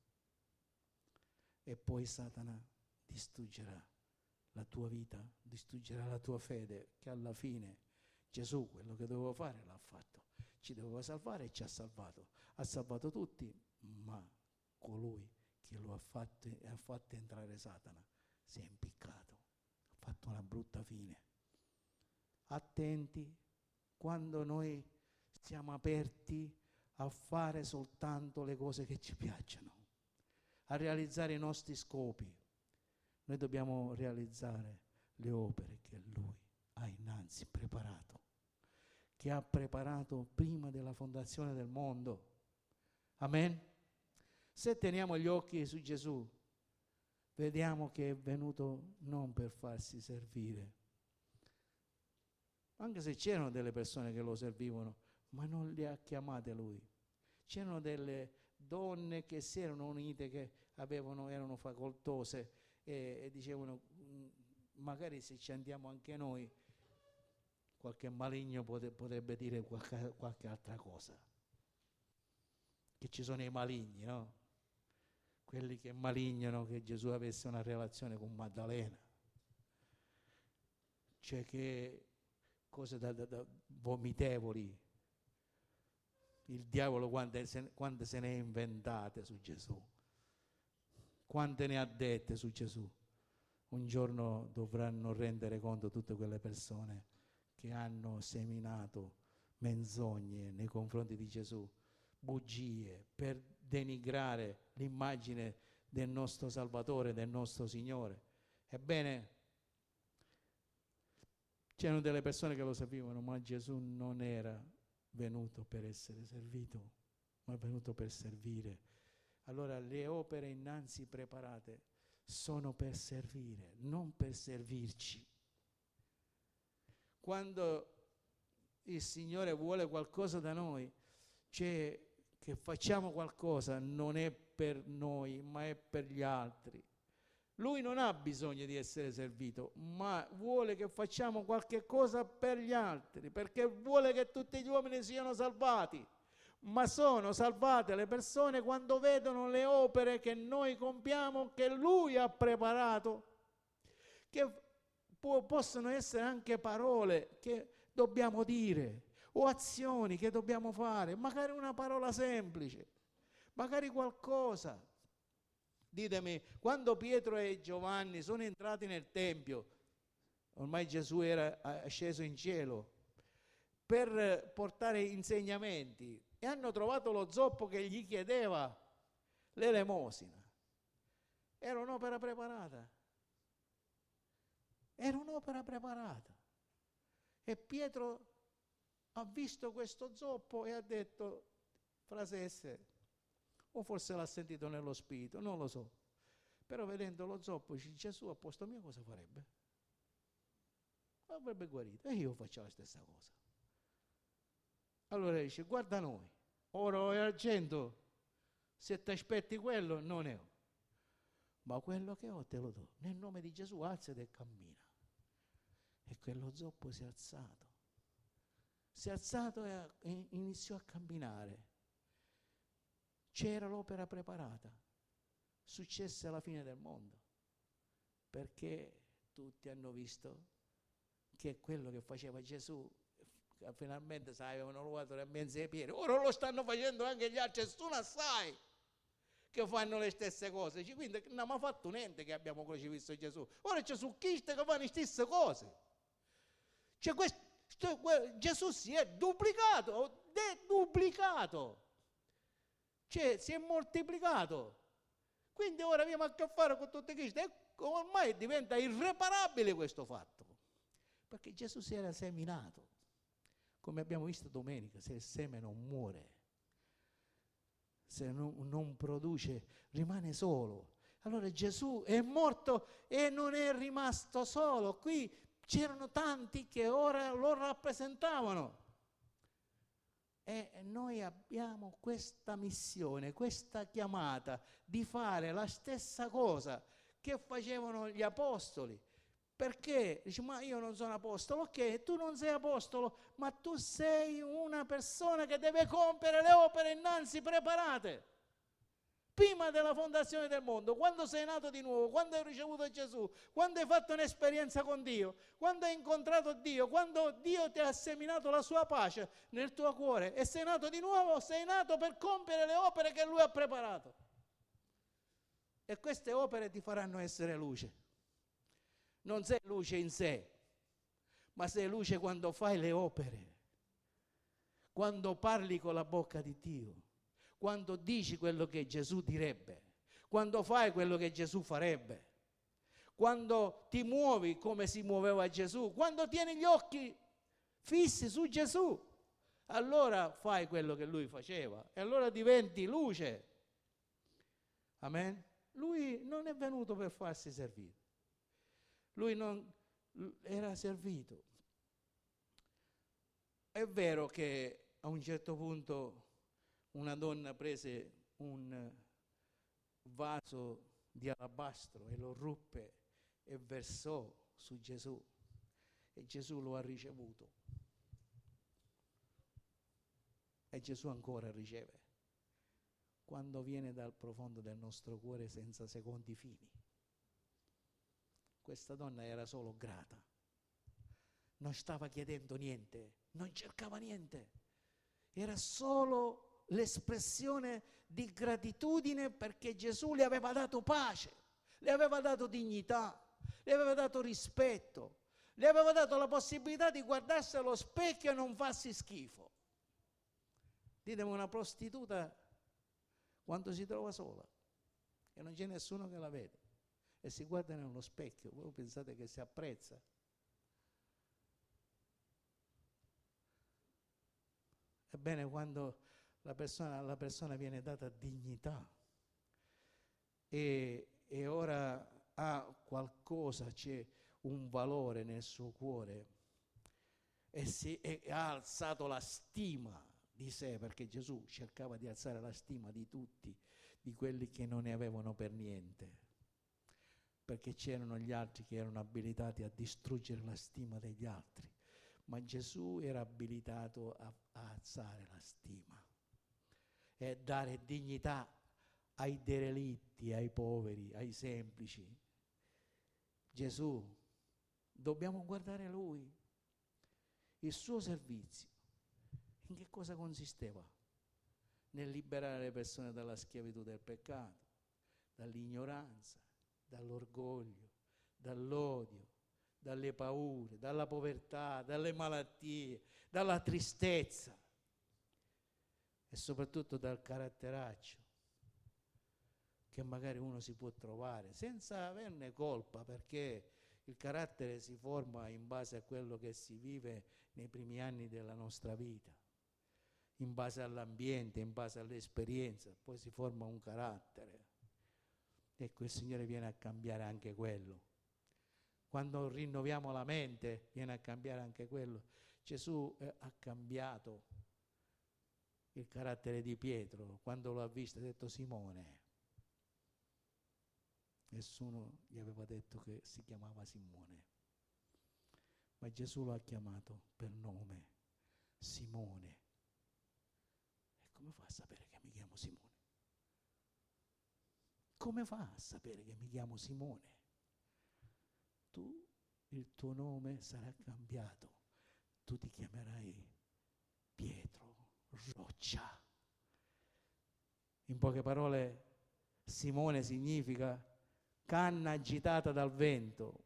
Speaker 1: E poi Satana distruggerà la tua vita, distruggerà la tua fede, che alla fine Gesù quello che doveva fare l'ha fatto. Ci doveva salvare e ci ha salvato. Ha salvato tutti, ma colui che lo ha fatto entrare Satana si è impiccato, ha fatto una brutta fine. Attenti quando noi siamo aperti a fare soltanto le cose che ci piacciono, a realizzare i nostri scopi. Noi dobbiamo realizzare le opere che Lui ha innanzi preparato, che ha preparato prima della fondazione del mondo. Amen? Se teniamo gli occhi su Gesù, vediamo che è venuto non per farsi servire, anche se c'erano delle persone che lo servivano, ma non le ha chiamate Lui. C'erano delle donne che si erano unite, che erano facoltose e dicevano, magari se ci andiamo anche noi, qualche maligno potrebbe dire qualche altra cosa. Che ci sono i maligni, no? Quelli che malignano che Gesù avesse una relazione con Maddalena. Cioè che cose da vomitevoli. Il diavolo quante se ne è inventate su Gesù. Quante ne ha dette su Gesù. Un giorno dovranno rendere conto tutte quelle persone che hanno seminato menzogne nei confronti di Gesù, bugie, per denigrare l'immagine del nostro Salvatore, del nostro Signore. Ebbene, c'erano delle persone che lo sapevano, ma Gesù non era venuto per essere servito, ma è venuto per servire. Allora le opere innanzi preparate sono per servire, non per servirci. Quando il Signore vuole qualcosa da noi, Cioè, che facciamo qualcosa non è per noi, ma è per gli altri. Lui non ha bisogno di essere servito, ma vuole che facciamo qualche cosa per gli altri, perché vuole che tutti gli uomini siano salvati. Ma sono salvate le persone quando vedono le opere che noi compiamo, che Lui ha preparato, che possono essere anche parole che dobbiamo dire o azioni che dobbiamo fare, magari una parola semplice, magari qualcosa. Ditemi, quando Pietro e Giovanni sono entrati nel Tempio, ormai Gesù era sceso in cielo, per portare insegnamenti, e hanno trovato lo zoppo che gli chiedeva l'elemosina. Era un'opera preparata. Era un'opera preparata. E Pietro ha visto questo zoppo e ha detto, frase esse, o forse l'ha sentito nello spirito, non lo so, però vedendo lo zoppo dice, Gesù a posto mio cosa farebbe? Avrebbe guarito, e io faccio la stessa cosa. Allora dice, guarda noi, oro e argento, se ti aspetti quello non ne ho, ma quello che ho te lo do. Nel nome di Gesù alzati e cammina. E quello zoppo si è alzato. Si è alzato e iniziò a camminare. C'era l'opera preparata. Successe alla fine del mondo. Perché tutti hanno visto che quello che faceva Gesù, finalmente avevano ruotato le mezze piede, ora lo stanno facendo anche gli altri, e tu non sai che fanno le stesse cose. Quindi non abbiamo fatto niente che abbiamo crocifisso Gesù. Ora c'è su chi che fanno le stesse cose. Cioè Gesù si è duplicato, deduplicato, cioè si è moltiplicato. Quindi ora abbiamo a che fare con tutti questi, e ormai diventa irreparabile questo fatto, perché Gesù si era seminato, come abbiamo visto domenica. Se il seme non muore, se non produce, rimane solo. Allora Gesù è morto e non è rimasto solo. Qui c'erano tanti che ora lo rappresentavano. E noi abbiamo questa missione, questa chiamata di fare la stessa cosa che facevano gli apostoli. Perché? Dici, ma io non sono apostolo. Ok, tu non sei apostolo, ma tu sei una persona che deve compiere le opere innanzi preparate. Prima della fondazione del mondo, quando sei nato di nuovo, quando hai ricevuto Gesù, quando hai fatto un'esperienza con Dio, quando hai incontrato Dio, quando Dio ti ha seminato la sua pace nel tuo cuore e sei nato di nuovo, sei nato per compiere le opere che Lui ha preparato. E queste opere ti faranno essere luce. Non sei luce in sé, ma sei luce quando fai le opere, quando parli con la bocca di Dio, quando dici quello che Gesù direbbe, quando fai quello che Gesù farebbe, quando ti muovi come si muoveva Gesù, quando tieni gli occhi fissi su Gesù, allora fai quello che Lui faceva e allora diventi luce. Amen? Lui non è venuto per farsi servire. Lui non era servito. È vero che a un certo punto una donna prese un vaso di alabastro e lo ruppe e versò su Gesù, e Gesù lo ha ricevuto. E Gesù ancora riceve quando viene dal profondo del nostro cuore senza secondi fini. Questa donna era solo grata, non stava chiedendo niente, non cercava niente, era solo l'espressione di gratitudine perché Gesù le aveva dato pace, le aveva dato dignità, le aveva dato rispetto, le aveva dato la possibilità di guardarsi allo specchio e non farsi schifo. Ditemi, una prostituta quando si trova sola e non c'è nessuno che la vede e si guarda nello specchio, voi pensate che si apprezza? Ebbene, quando alla persona viene data dignità e ora ha qualcosa, c'è un valore nel suo cuore e ha alzato la stima di sé, perché Gesù cercava di alzare la stima di tutti, di quelli che non ne avevano per niente, perché c'erano gli altri che erano abilitati a distruggere la stima degli altri, ma Gesù era abilitato a alzare la stima e dare dignità ai derelitti, ai poveri, ai semplici. Gesù, dobbiamo guardare Lui, il suo servizio. In che cosa consisteva? Nel liberare le persone dalla schiavitù del peccato, dall'ignoranza, dall'orgoglio, dall'odio, dalle paure, dalla povertà, dalle malattie, dalla tristezza e soprattutto dal caratteraccio che magari uno si può trovare senza averne colpa, perché il carattere si forma in base a quello che si vive nei primi anni della nostra vita, in base all'ambiente, in base all'esperienza, poi si forma un carattere. Ecco, il Signore viene a cambiare anche quello. Quando rinnoviamo la mente, viene a cambiare anche quello. Gesù ha cambiato il carattere di Pietro. Quando lo ha visto ha detto: Simone. Nessuno gli aveva detto che si chiamava Simone, ma Gesù lo ha chiamato per nome, Simone. E come fa a sapere che mi chiamo Simone? Come fa a sapere che mi chiamo Simone? Tu, il tuo nome sarà cambiato, tu ti chiamerai Pietro, roccia. In poche parole, Simone significa canna agitata dal vento,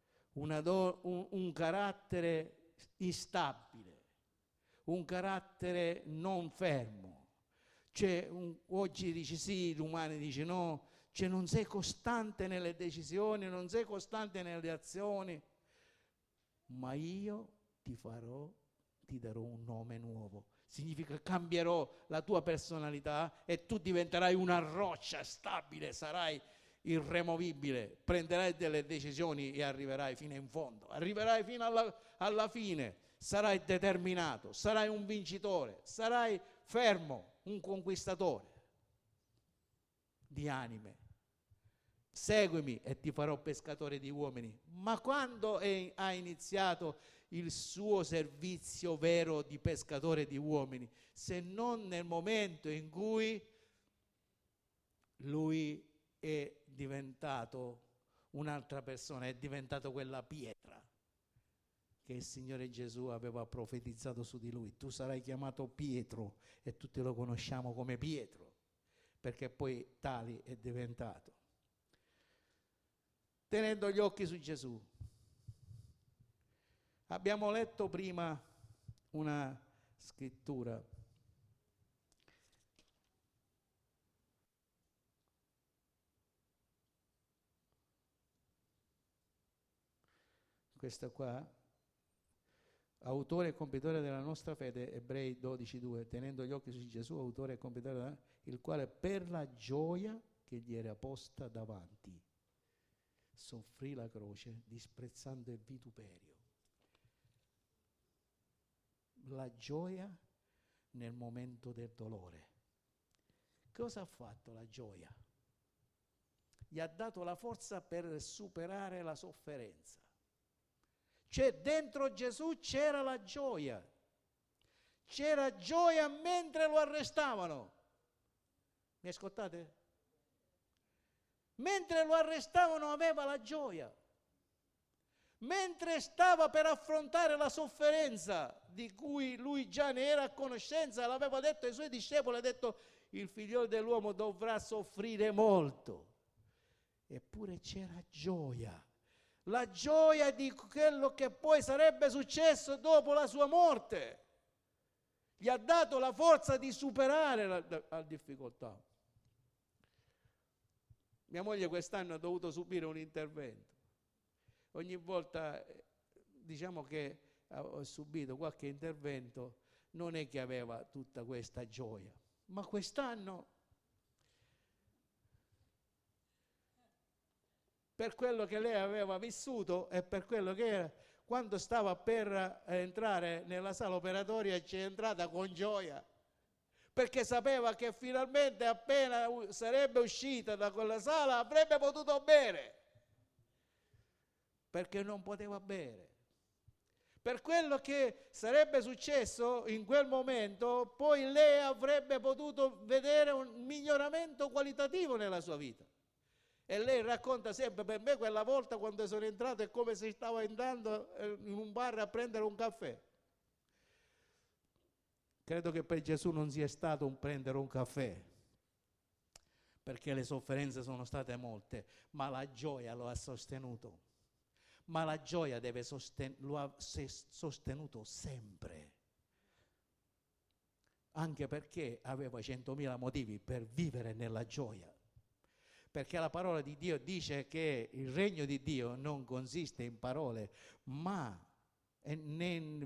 Speaker 1: un carattere instabile, un carattere non fermo. Cioè, oggi dici sì, domani dici no, cioè non sei costante nelle decisioni, non sei costante nelle azioni, ma io ti darò un nome nuovo. Significa cambierò la tua personalità e tu diventerai una roccia stabile, sarai irremovibile, prenderai delle decisioni e arriverai fino in fondo, arriverai fino alla fine, sarai determinato, sarai un vincitore, sarai fermo, un conquistatore di anime. Seguimi e ti farò pescatore di uomini. Ma quando ha iniziato il suo servizio vero di pescatore di uomini? Se non nel momento in cui lui è diventato un'altra persona, è diventato quella pietra che il Signore Gesù aveva profetizzato su di lui. Tu sarai chiamato Pietro, e tutti lo conosciamo come Pietro, perché poi tali è diventato. Tenendo gli occhi su Gesù, abbiamo letto prima una scrittura questa qua, autore e compitore della nostra fede, Ebrei 12:2, tenendo gli occhi su Gesù, autore e compitore, il quale per la gioia che gli era posta davanti soffrì la croce, disprezzando il vituperio. La gioia nel momento del dolore. Cosa ha fatto la gioia? Gli ha dato la forza per superare la sofferenza. Cioè dentro Gesù c'era la gioia. C'era gioia mentre lo arrestavano. Mi ascoltate? Mentre lo arrestavano aveva la gioia. Mentre stava per affrontare la sofferenza di cui lui già ne era a conoscenza, l'aveva detto ai suoi discepoli, ha detto: il figliolo dell'uomo dovrà soffrire molto. Eppure c'era gioia. La gioia di quello che poi sarebbe successo dopo la sua morte. Gli ha dato la forza di superare la difficoltà. Mia moglie quest'anno ha dovuto subire un intervento. Ogni volta, diciamo che ho subito qualche intervento, non è che aveva tutta questa gioia. Ma quest'anno, per quello che lei aveva vissuto e per quello che era, quando stava per entrare nella sala operatoria ci è entrata con gioia. perché sapeva che finalmente appena sarebbe uscita da quella sala avrebbe potuto bere, perché non poteva bere. Per quello che sarebbe successo in quel momento, poi lei avrebbe potuto vedere un miglioramento qualitativo nella sua vita. E lei racconta sempre: per me quella volta quando sono entrato è come se stavo entrando in un bar a prendere un caffè. Credo che per Gesù non sia stato un prendere un caffè, perché le sofferenze sono state molte, ma la gioia lo ha sostenuto. Ma la gioia lo ha sostenuto sempre, anche perché aveva 100.000 motivi per vivere nella gioia, perché la parola di Dio dice che il regno di Dio non consiste in parole, ma né in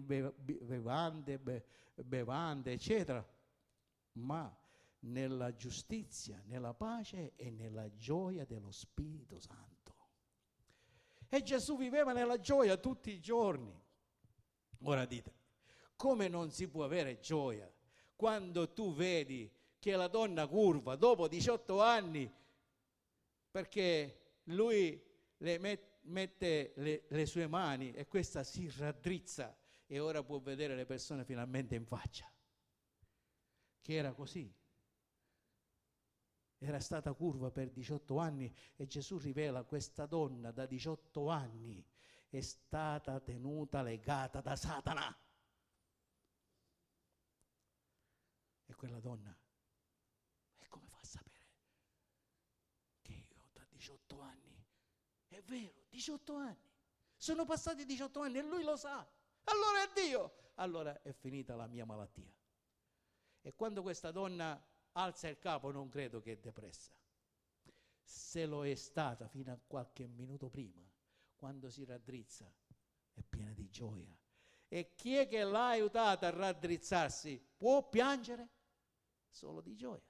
Speaker 1: bevande, eccetera, ma nella giustizia, nella pace e nella gioia dello Spirito Santo. E Gesù viveva nella gioia tutti i giorni. Ora dite, come non si può avere gioia quando tu vedi che la donna curva dopo 18 anni, perché lui le mette le sue mani e questa si raddrizza e ora può vedere le persone finalmente in faccia, che era così. Era stata curva per 18 anni e Gesù rivela: questa donna da 18 anni è stata tenuta legata da Satana. E quella donna, e come fa a sapere che io da 18 anni? È vero, 18 anni. Sono passati 18 anni e lui lo sa. Allora è Dio. Allora è finita la mia malattia. E quando questa donna alza il capo, non credo che è depressa. Se lo è stata fino a qualche minuto prima, quando si raddrizza, è piena di gioia. E chi è che l'ha aiutata a raddrizzarsi può piangere? Solo di gioia.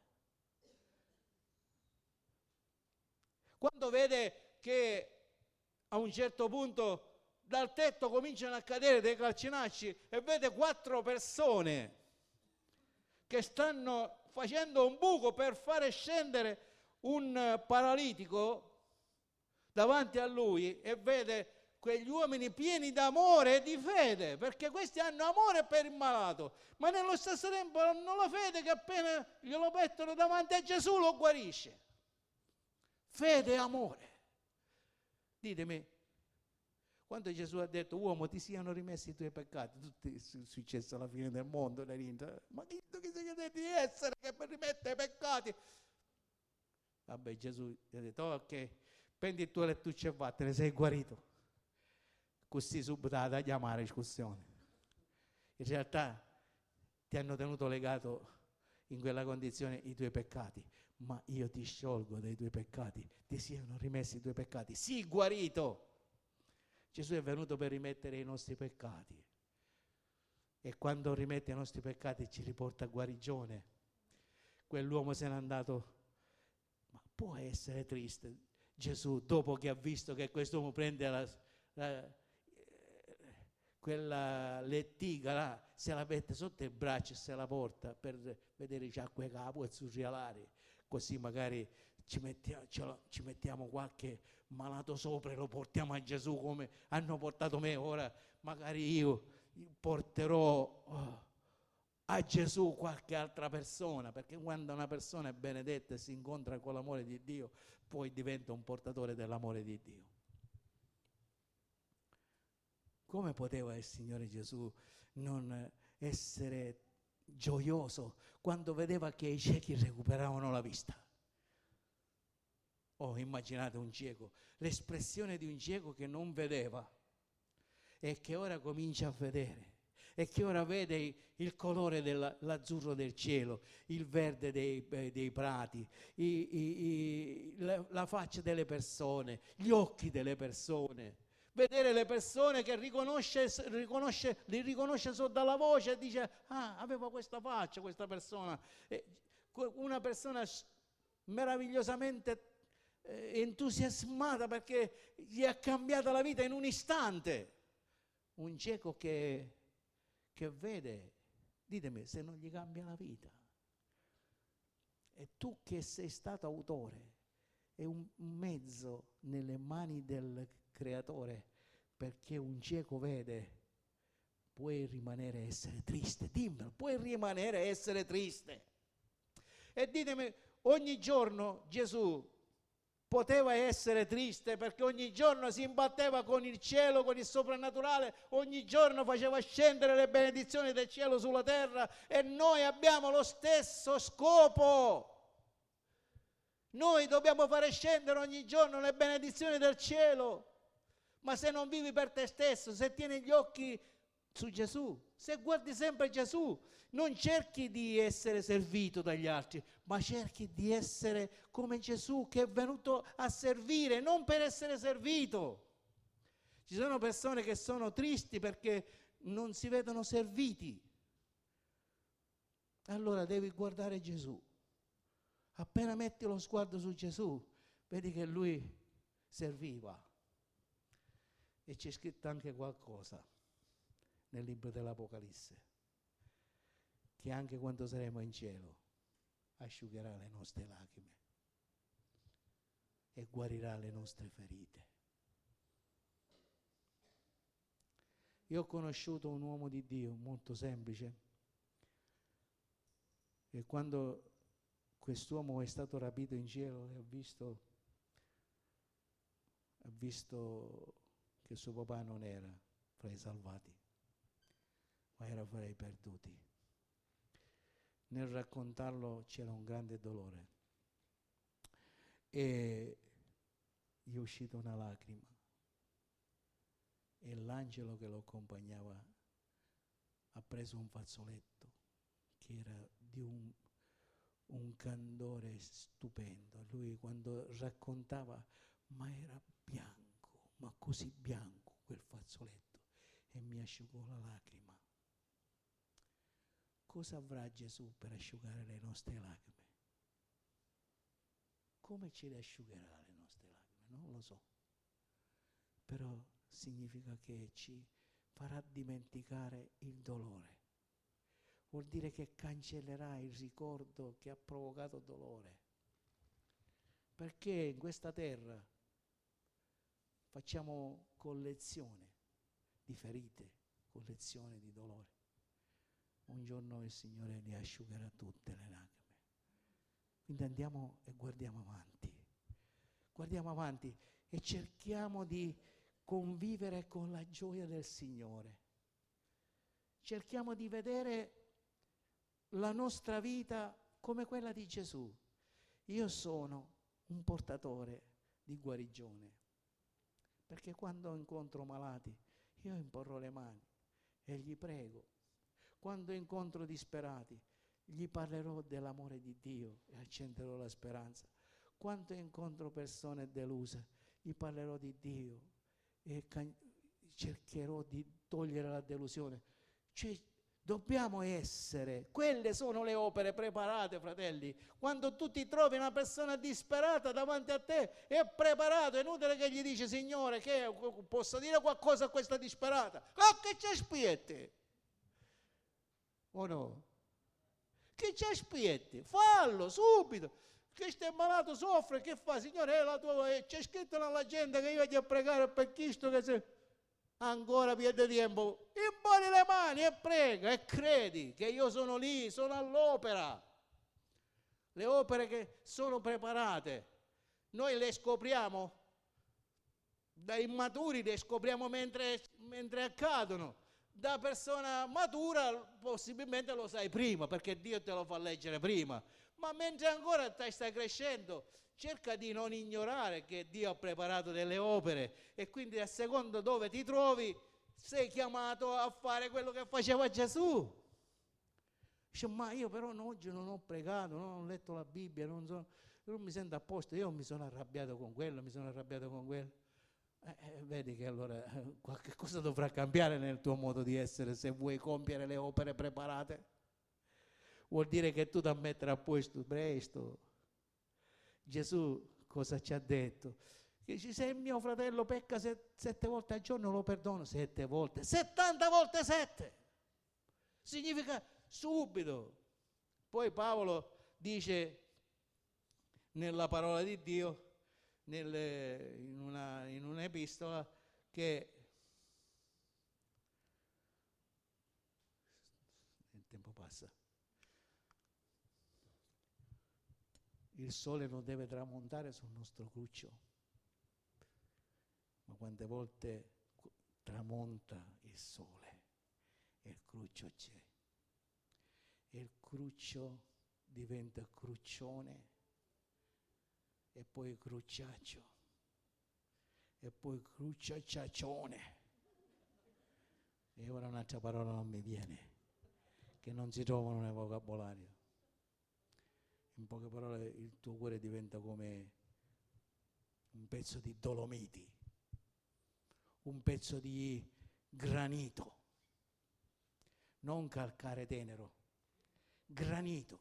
Speaker 1: Quando vede che a un certo punto dal tetto cominciano a cadere dei calcinacci e vede 4 persone che stanno facendo un buco per fare scendere un paralitico davanti a lui, e vede quegli uomini pieni d'amore e di fede, perché questi hanno amore per il malato, ma nello stesso tempo hanno la fede che appena glielo mettono davanti a Gesù lo guarisce. Fede e amore. Ditemi, quando Gesù ha detto: uomo, ti siano rimessi i tuoi peccati, tutto è successo alla fine del mondo, ma chi sei di essere che per rimettere i peccati? Vabbè, Gesù gli ha detto: ok, prendi il tuo lettuccio e vattene, sei guarito. Così subito da chiamare discussione. In realtà ti hanno tenuto legato in quella condizione i tuoi peccati, ma io ti sciolgo dai tuoi peccati, ti siano rimessi i tuoi peccati, sii guarito. Gesù è venuto per rimettere i nostri peccati, e quando rimette i nostri peccati ci riporta a guarigione. Quell'uomo se n'è andato, ma può essere triste Gesù dopo che ha visto che quest'uomo prende quella lettiga là, se la mette sotto il braccio e se la porta per vedere già quei capo e surrealare, così magari ci mettiamo qualche malato sopra e lo portiamo a Gesù come hanno portato me. Ora magari io porterò a Gesù qualche altra persona, perché quando una persona è benedetta e si incontra con l'amore di Dio, poi diventa un portatore dell'amore di Dio. Come poteva il Signore Gesù non essere gioioso quando vedeva che i ciechi recuperavano la vista? Oh, immaginate un cieco, l'espressione di un cieco che non vedeva e che ora comincia a vedere, e che ora vede il colore dell'azzurro del cielo, il verde dei prati, la faccia delle persone, gli occhi delle persone. Vedere le persone che li riconosce solo dalla voce e dice: ah, aveva questa faccia questa persona. Una persona meravigliosamente entusiasmata perché gli è cambiata la vita in un istante. Un cieco che vede, ditemi, se non gli cambia la vita. E tu che sei stato autore, è un mezzo nelle mani del creatore, perché un cieco vede, puoi rimanere a essere triste, dimmelo, puoi rimanere a essere triste. E ditemi, ogni giorno Gesù poteva essere triste perché ogni giorno si imbatteva con il cielo, con il soprannaturale, ogni giorno faceva scendere le benedizioni del cielo sulla terra, e noi abbiamo lo stesso scopo. Noi dobbiamo fare scendere ogni giorno le benedizioni del cielo. Ma se non vivi per te stesso, se tieni gli occhi su Gesù, se guardi sempre Gesù, non cerchi di essere servito dagli altri, ma cerchi di essere come Gesù, che è venuto a servire, non per essere servito. Ci sono persone che sono tristi perché non si vedono serviti. Allora devi guardare Gesù. Appena metti lo sguardo su Gesù, vedi che lui serviva. E c'è scritto anche qualcosa nel libro dell'Apocalisse, che anche quando saremo in cielo asciugherà le nostre lacrime e guarirà le nostre ferite. Io ho conosciuto un uomo di Dio molto semplice, e quando quest'uomo è stato rapito in cielo e ha visto che suo papà non era fra i salvati, ma era fra i perduti. Nel raccontarlo c'era un grande dolore e gli è uscita una lacrima, e l'angelo che lo accompagnava ha preso un fazzoletto che era di un candore stupendo. Lui quando raccontava, ma era bianco, ma così bianco quel fazzoletto, e mi asciugò la lacrima. Cosa avrà Gesù per asciugare le nostre lacrime? Come ce le asciugherà le nostre lacrime? Non lo so. Però significa che ci farà dimenticare il dolore. Vuol dire che cancellerà il ricordo che ha provocato dolore. Perché in questa terra facciamo collezione di ferite, collezione di dolore. Un giorno il Signore le asciugherà tutte le lacrime. Quindi andiamo e guardiamo avanti. Guardiamo avanti e cerchiamo di convivere con la gioia del Signore. Cerchiamo di vedere la nostra vita come quella di Gesù. Io sono un portatore di guarigione, perché quando incontro malati io imporrò le mani e gli prego. Quando incontro disperati gli parlerò dell'amore di Dio e accenderò la speranza. Quando incontro persone deluse gli parlerò di Dio e cercherò di togliere la delusione. Cioè, dobbiamo essere, quelle sono le opere preparate, fratelli. Quando tu ti trovi una persona disperata davanti a te, è preparato, è inutile che gli dici: Signore, che posso dire qualcosa a questa disperata? Oh, che ci aspetti? O no? Che ci aspetti? Fallo subito. Che stai malato, soffre, che fa? Signore, c'è scritto nell'agenda che io vado a pregare per Cristo, che se ancora pierde tempo, imponi le mani e prega e credi che io sono lì, sono all'opera. Le opere che sono preparate, noi le scopriamo da immaturi, le scopriamo mentre accadono. Da persona matura possibilmente lo sai prima, perché Dio te lo fa leggere prima, ma mentre ancora stai crescendo cerca di non ignorare che Dio ha preparato delle opere, e quindi a secondo dove ti trovi sei chiamato a fare quello che faceva Gesù. Dice: ma io però oggi non ho pregato, non ho letto la Bibbia, non mi sento a posto, io mi sono arrabbiato con quello, mi sono arrabbiato con quello. Vedi che allora qualche cosa dovrà cambiare nel tuo modo di essere se vuoi compiere le opere preparate. Vuol dire che tu da mettere a posto presto. Gesù cosa ci ha detto? Che se il mio fratello pecca 7 volte al giorno lo perdono 7 volte, 70 volte 7. Significa subito. Poi Paolo dice nella parola di Dio, in un'epistola che il tempo passa. Il sole non deve tramontare sul nostro cruccio, ma quante volte tramonta il sole e il cruccio c'è. E il cruccio diventa cruccione, e poi crucciaccio, e poi crucciacciaccione. E ora un'altra parola non mi viene, che non si trovano nel vocabolario. In poche parole, il tuo cuore diventa come un pezzo di dolomiti, un pezzo di granito, non calcare tenero, granito.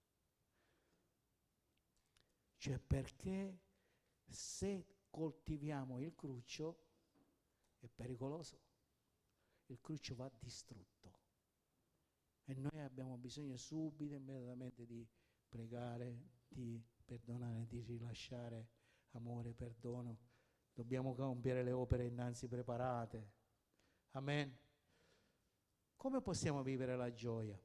Speaker 1: Cioè, perché se coltiviamo il cruccio è pericoloso, il cruccio va distrutto e noi abbiamo bisogno subito, immediatamente di pregare, di perdonare, di rilasciare amore, perdono. Dobbiamo compiere le opere innanzi preparate. Amen. Come possiamo vivere la gioia?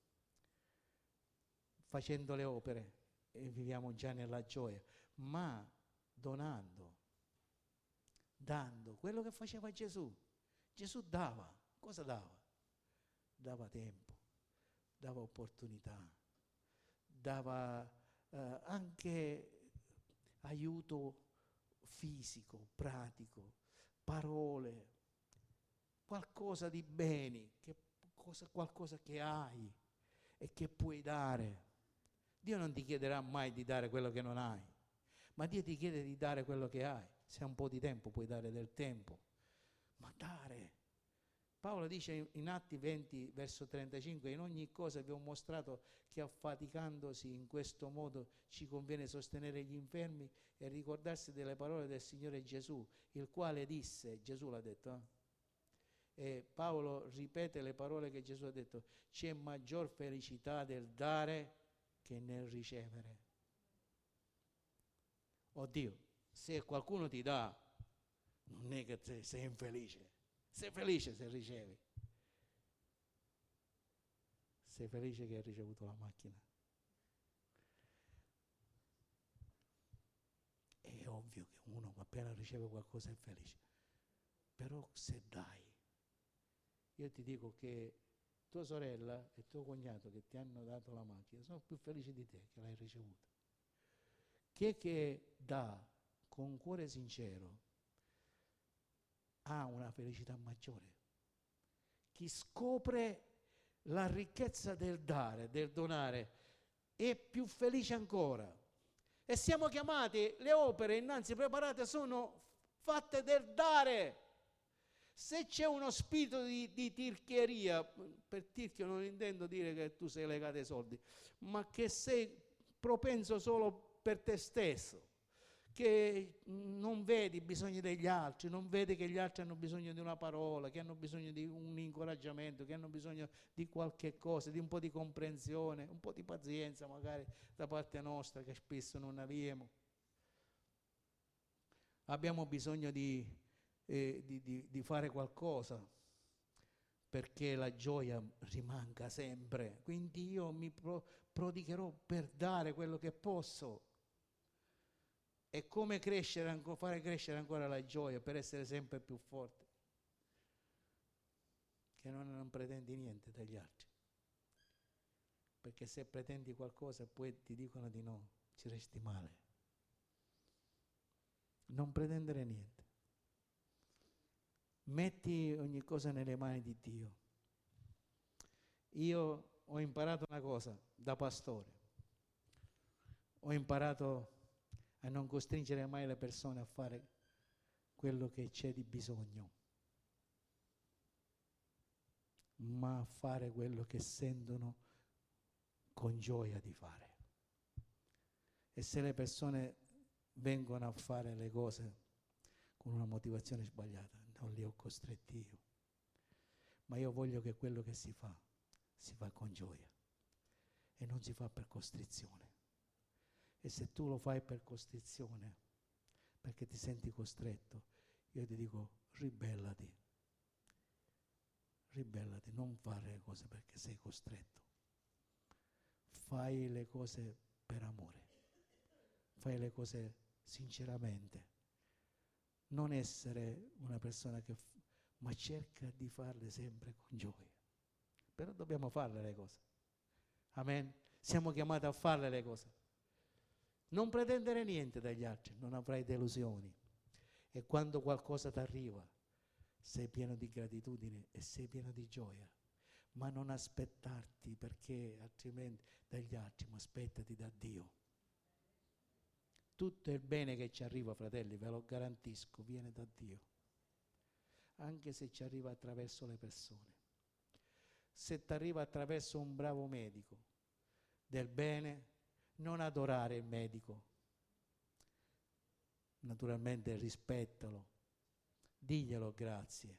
Speaker 1: Facendo le opere e viviamo già nella gioia, ma donando, dando quello che faceva Gesù. Gesù dava. Cosa dava? Dava tempo, dava opportunità, dava anche aiuto fisico, pratico, parole, qualcosa di beni, qualcosa che hai e che puoi dare. Dio non ti chiederà mai di dare quello che non hai, ma Dio ti chiede di dare quello che hai. Se hai un po' di tempo puoi dare del tempo, ma dare. Paolo dice in Atti 20 verso 35: in ogni cosa vi ho mostrato che affaticandosi in questo modo ci conviene sostenere gli infermi e ricordarsi delle parole del Signore Gesù, il quale disse, Gesù l'ha detto, e Paolo ripete le parole che Gesù ha detto: c'è maggior felicità del dare che nel ricevere. Oddio, se qualcuno ti dà, non è che sei infelice. Sei felice se ricevi. Sei felice che hai ricevuto la macchina. È ovvio che uno appena riceve qualcosa è felice. Però se dai, io ti dico che tua sorella e tuo cognato che ti hanno dato la macchina sono più felici di te che l'hai ricevuta. Chi è che dà con cuore sincero ha una felicità maggiore. Chi scopre la ricchezza del dare, del donare, è più felice ancora. E siamo chiamati, le opere innanzi preparate sono fatte del dare. Se c'è uno spirito di tirchieria, per tirchio non intendo dire che tu sei legato ai soldi, ma che sei propenso solo per te stesso, che non vedi i bisogni degli altri, non vedi che gli altri hanno bisogno di una parola, che hanno bisogno di un incoraggiamento, che hanno bisogno di qualche cosa, di un po' di comprensione, un po' di pazienza magari da parte nostra che spesso non abbiamo. Abbiamo bisogno di fare qualcosa perché la gioia rimanga sempre. Quindi io mi prodigherò per dare quello che posso. E come fare crescere ancora la gioia per essere sempre più forte, che non pretendi niente dagli altri, perché se pretendi qualcosa e poi ti dicono di no, ci resti male. Non pretendere niente, metti ogni cosa nelle mani di Dio. Io ho imparato una cosa da pastore, ho imparato a non costringere mai le persone a fare quello che c'è di bisogno, ma a fare quello che sentono con gioia di fare. E se le persone vengono a fare le cose con una motivazione sbagliata, non li ho costretti io, ma io voglio che quello che si fa con gioia e non si fa per costrizione. E se tu lo fai per costrizione, perché ti senti costretto, io ti dico ribellati. Ribellati, non fare le cose perché sei costretto. Fai le cose per amore. Fai le cose sinceramente. Non essere una persona ma cerca di farle sempre con gioia. Però dobbiamo farle le cose. Amen. Siamo chiamati a farle le cose. Non pretendere niente dagli altri, non avrai delusioni. E quando qualcosa ti arriva, sei pieno di gratitudine e sei pieno di gioia. Ma non aspettarti perché altrimenti dagli altri, ma aspettati da Dio. Tutto il bene che ci arriva, fratelli, ve lo garantisco, viene da Dio. Anche se ci arriva attraverso le persone. Se ti arriva attraverso un bravo medico del bene, non adorare il medico. Naturalmente rispettalo, diglielo grazie,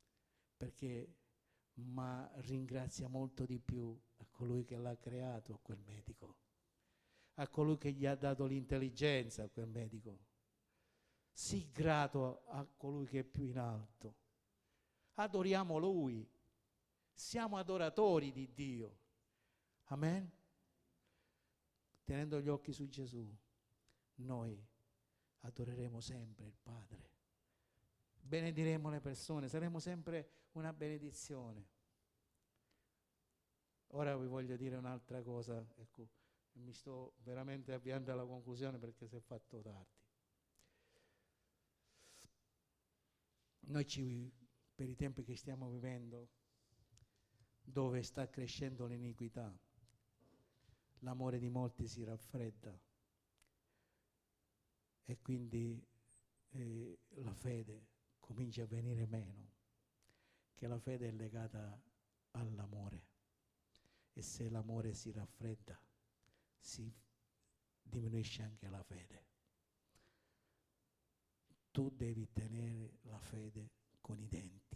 Speaker 1: ma ringrazia molto di più a colui che l'ha creato, quel medico, a colui che gli ha dato l'intelligenza, a quel medico. Sii grato a colui che è più in alto. Adoriamo Lui, siamo adoratori di Dio. Amen? Tenendo gli occhi su Gesù, noi adoreremo sempre il Padre. Benediremo le persone, saremo sempre una benedizione. Ora vi voglio dire un'altra cosa, ecco, mi sto veramente avviando alla conclusione perché si è fatto tardi. Noi per i tempi che stiamo vivendo, dove sta crescendo l'iniquità, l'amore di molti si raffredda e quindi la fede comincia a venire meno, che la fede è legata all'amore e se l'amore si raffredda si diminuisce anche la fede. Tu devi tenere la fede con i denti,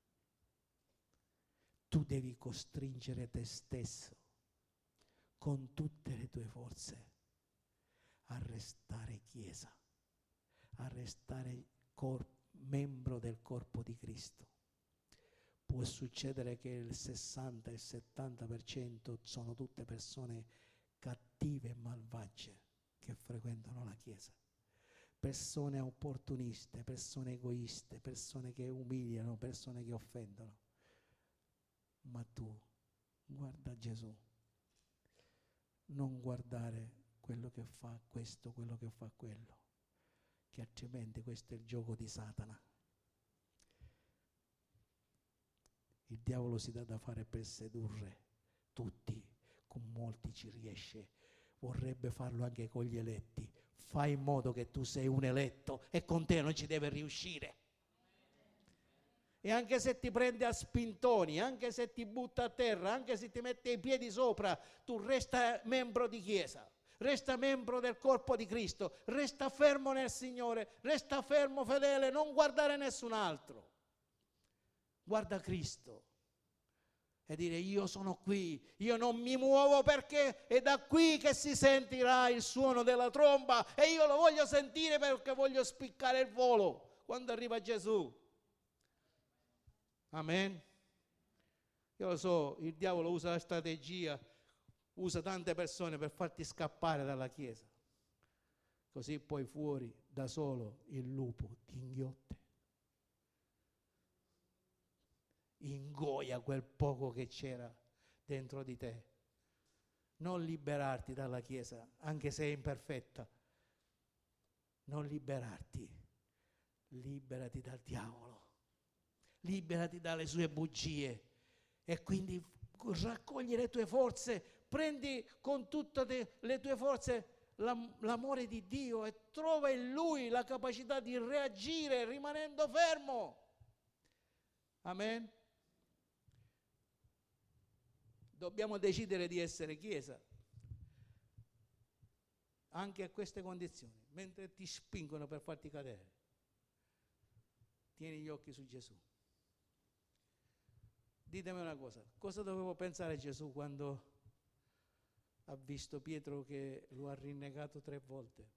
Speaker 1: tu devi costringere te stesso con tutte le tue forze a restare chiesa, a restare membro del corpo di Cristo. Può succedere che il 60 e il 70% sono tutte persone cattive e malvagie che frequentano la chiesa, persone opportuniste, persone egoiste, persone che umiliano, persone che offendono. Ma tu guarda Gesù, non guardare quello che fa questo, quello che fa quello, che altrimenti questo è il gioco di Satana. Il diavolo si dà da fare per sedurre tutti, con molti ci riesce, vorrebbe farlo anche con gli eletti. Fai in modo che tu sei un eletto e con te non ci deve riuscire. E anche se ti prende a spintoni, anche se ti butta a terra, anche se ti mette i piedi sopra, tu resta membro di chiesa, resta membro del corpo di Cristo, resta fermo nel Signore, resta fermo fedele, non guardare nessun altro. Guarda Cristo e dire io sono qui, io non mi muovo perché è da qui che si sentirà il suono della tromba e io lo voglio sentire perché voglio spiccare il volo quando arriva Gesù. Amen. Io lo so, il diavolo usa la strategia, usa tante persone per farti scappare dalla chiesa. Così poi fuori da solo il lupo ti inghiotte. Ingoia quel poco che c'era dentro di te. Non liberarti dalla chiesa, anche se è imperfetta. Non liberarti. Liberati dal diavolo. Liberati dalle sue bugie. E quindi raccogli le tue forze, prendi con tutte le tue forze l'amore di Dio e trova in Lui la capacità di reagire rimanendo fermo. Amen. Dobbiamo decidere di essere chiesa anche a queste condizioni, mentre ti spingono per farti cadere. Tieni gli occhi su Gesù. Ditemi una cosa dovevo pensare Gesù quando ha visto Pietro che lo ha rinnegato 3 volte.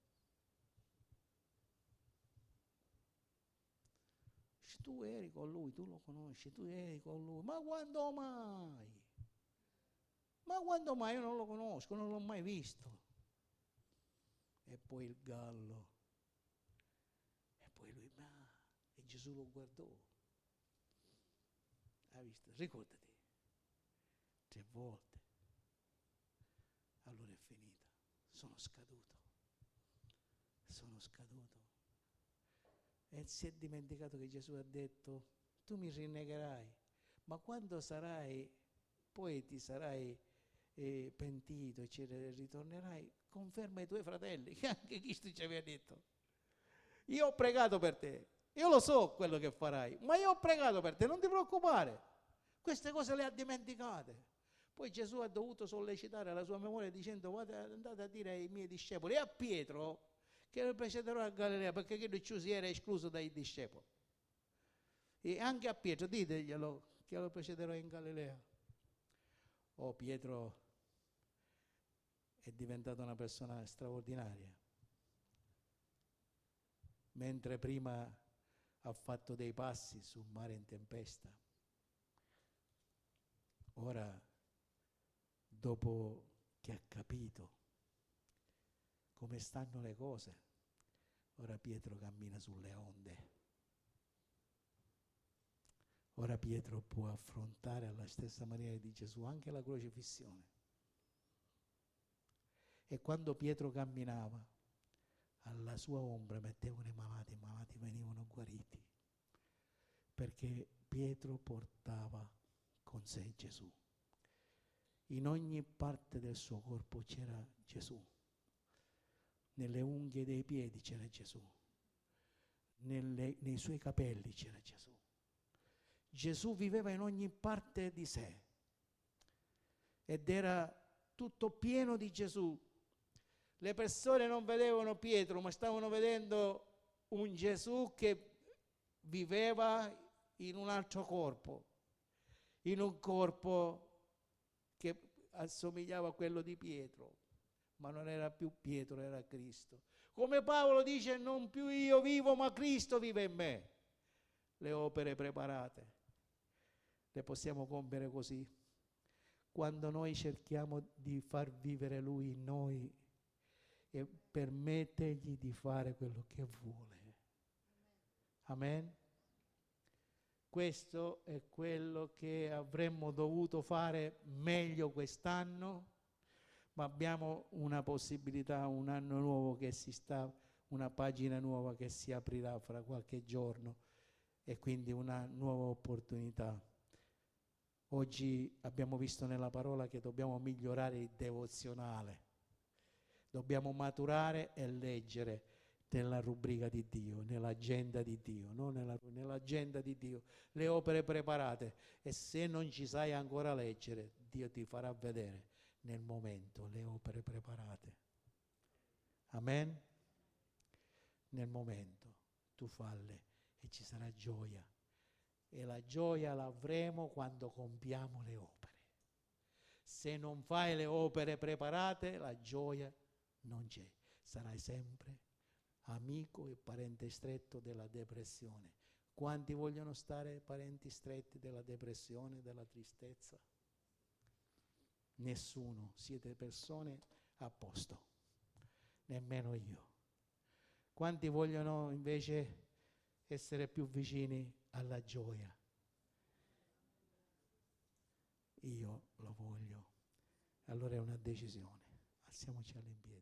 Speaker 1: Tu eri con lui, tu lo conosci, tu eri con lui, ma quando mai? Ma quando mai? Io non lo conosco, non l'ho mai visto. E poi il gallo. E poi lui, e Gesù lo guardò. Hai visto? Ricordati, 3 volte. Allora è finita. Sono scaduto. E si è dimenticato che Gesù ha detto, tu mi rinnegherai, ma quando sarai, poi ti sarai pentito, eccetera, ritornerai, conferma ai tuoi fratelli, che anche Cristo ci aveva detto. Io ho pregato per te, io lo so quello che farai, ma io ho pregato per te, non ti preoccupare. Queste cose le ha dimenticate. Poi Gesù ha dovuto sollecitare la sua memoria dicendo, andate a dire ai miei discepoli e a Pietro che lo precederò a Galilea, perché Gesù si era escluso dai discepoli. E anche a Pietro diteglielo che lo precederò in Galilea. Oh, Pietro è diventato una persona straordinaria. Mentre prima ha fatto dei passi sul mare in tempesta, ora, dopo che ha capito come stanno le cose, ora Pietro cammina sulle onde. Ora Pietro può affrontare alla stessa maniera di Gesù anche la crocifissione. E quando Pietro camminava, alla sua ombra mettevano i malati venivano guariti, perché Pietro portava con sé Gesù. In ogni parte del suo corpo c'era Gesù. Nelle unghie dei piedi c'era Gesù, nei suoi capelli c'era Gesù. Gesù viveva in ogni parte di sé ed era tutto pieno di Gesù. Le persone non vedevano Pietro, ma stavano vedendo un Gesù che viveva in un altro corpo, in un corpo che assomigliava a quello di Pietro. Ma non era più Pietro, era Cristo. Come Paolo dice, non più io vivo, ma Cristo vive in me. Le opere preparate le possiamo compiere così. Quando noi cerchiamo di far vivere Lui in noi e permettergli di fare quello che vuole. Amen? Questo è quello che avremmo dovuto fare meglio quest'anno. Ma abbiamo una possibilità, un anno nuovo che una pagina nuova che si aprirà fra qualche giorno e quindi una nuova opportunità. Oggi abbiamo visto nella parola che dobbiamo migliorare il devozionale, dobbiamo maturare e leggere nella rubrica di Dio, nell'agenda di Dio, no? nell'agenda di Dio, le opere preparate, e se non ci sai ancora leggere, Dio ti farà vedere nel momento le opere preparate. Amen? Nel momento tu falle e ci sarà gioia, e la gioia l'avremo quando compiamo le opere. Se non fai le opere preparate, la gioia non c'è, sarai sempre amico e parente stretto della depressione. Quanti vogliono stare parenti stretti della depressione, della tristezza? Nessuno, siete persone a posto, nemmeno io. Quanti vogliono invece essere più vicini alla gioia? Io lo voglio. Allora è una decisione. Alziamoci all'impiedi.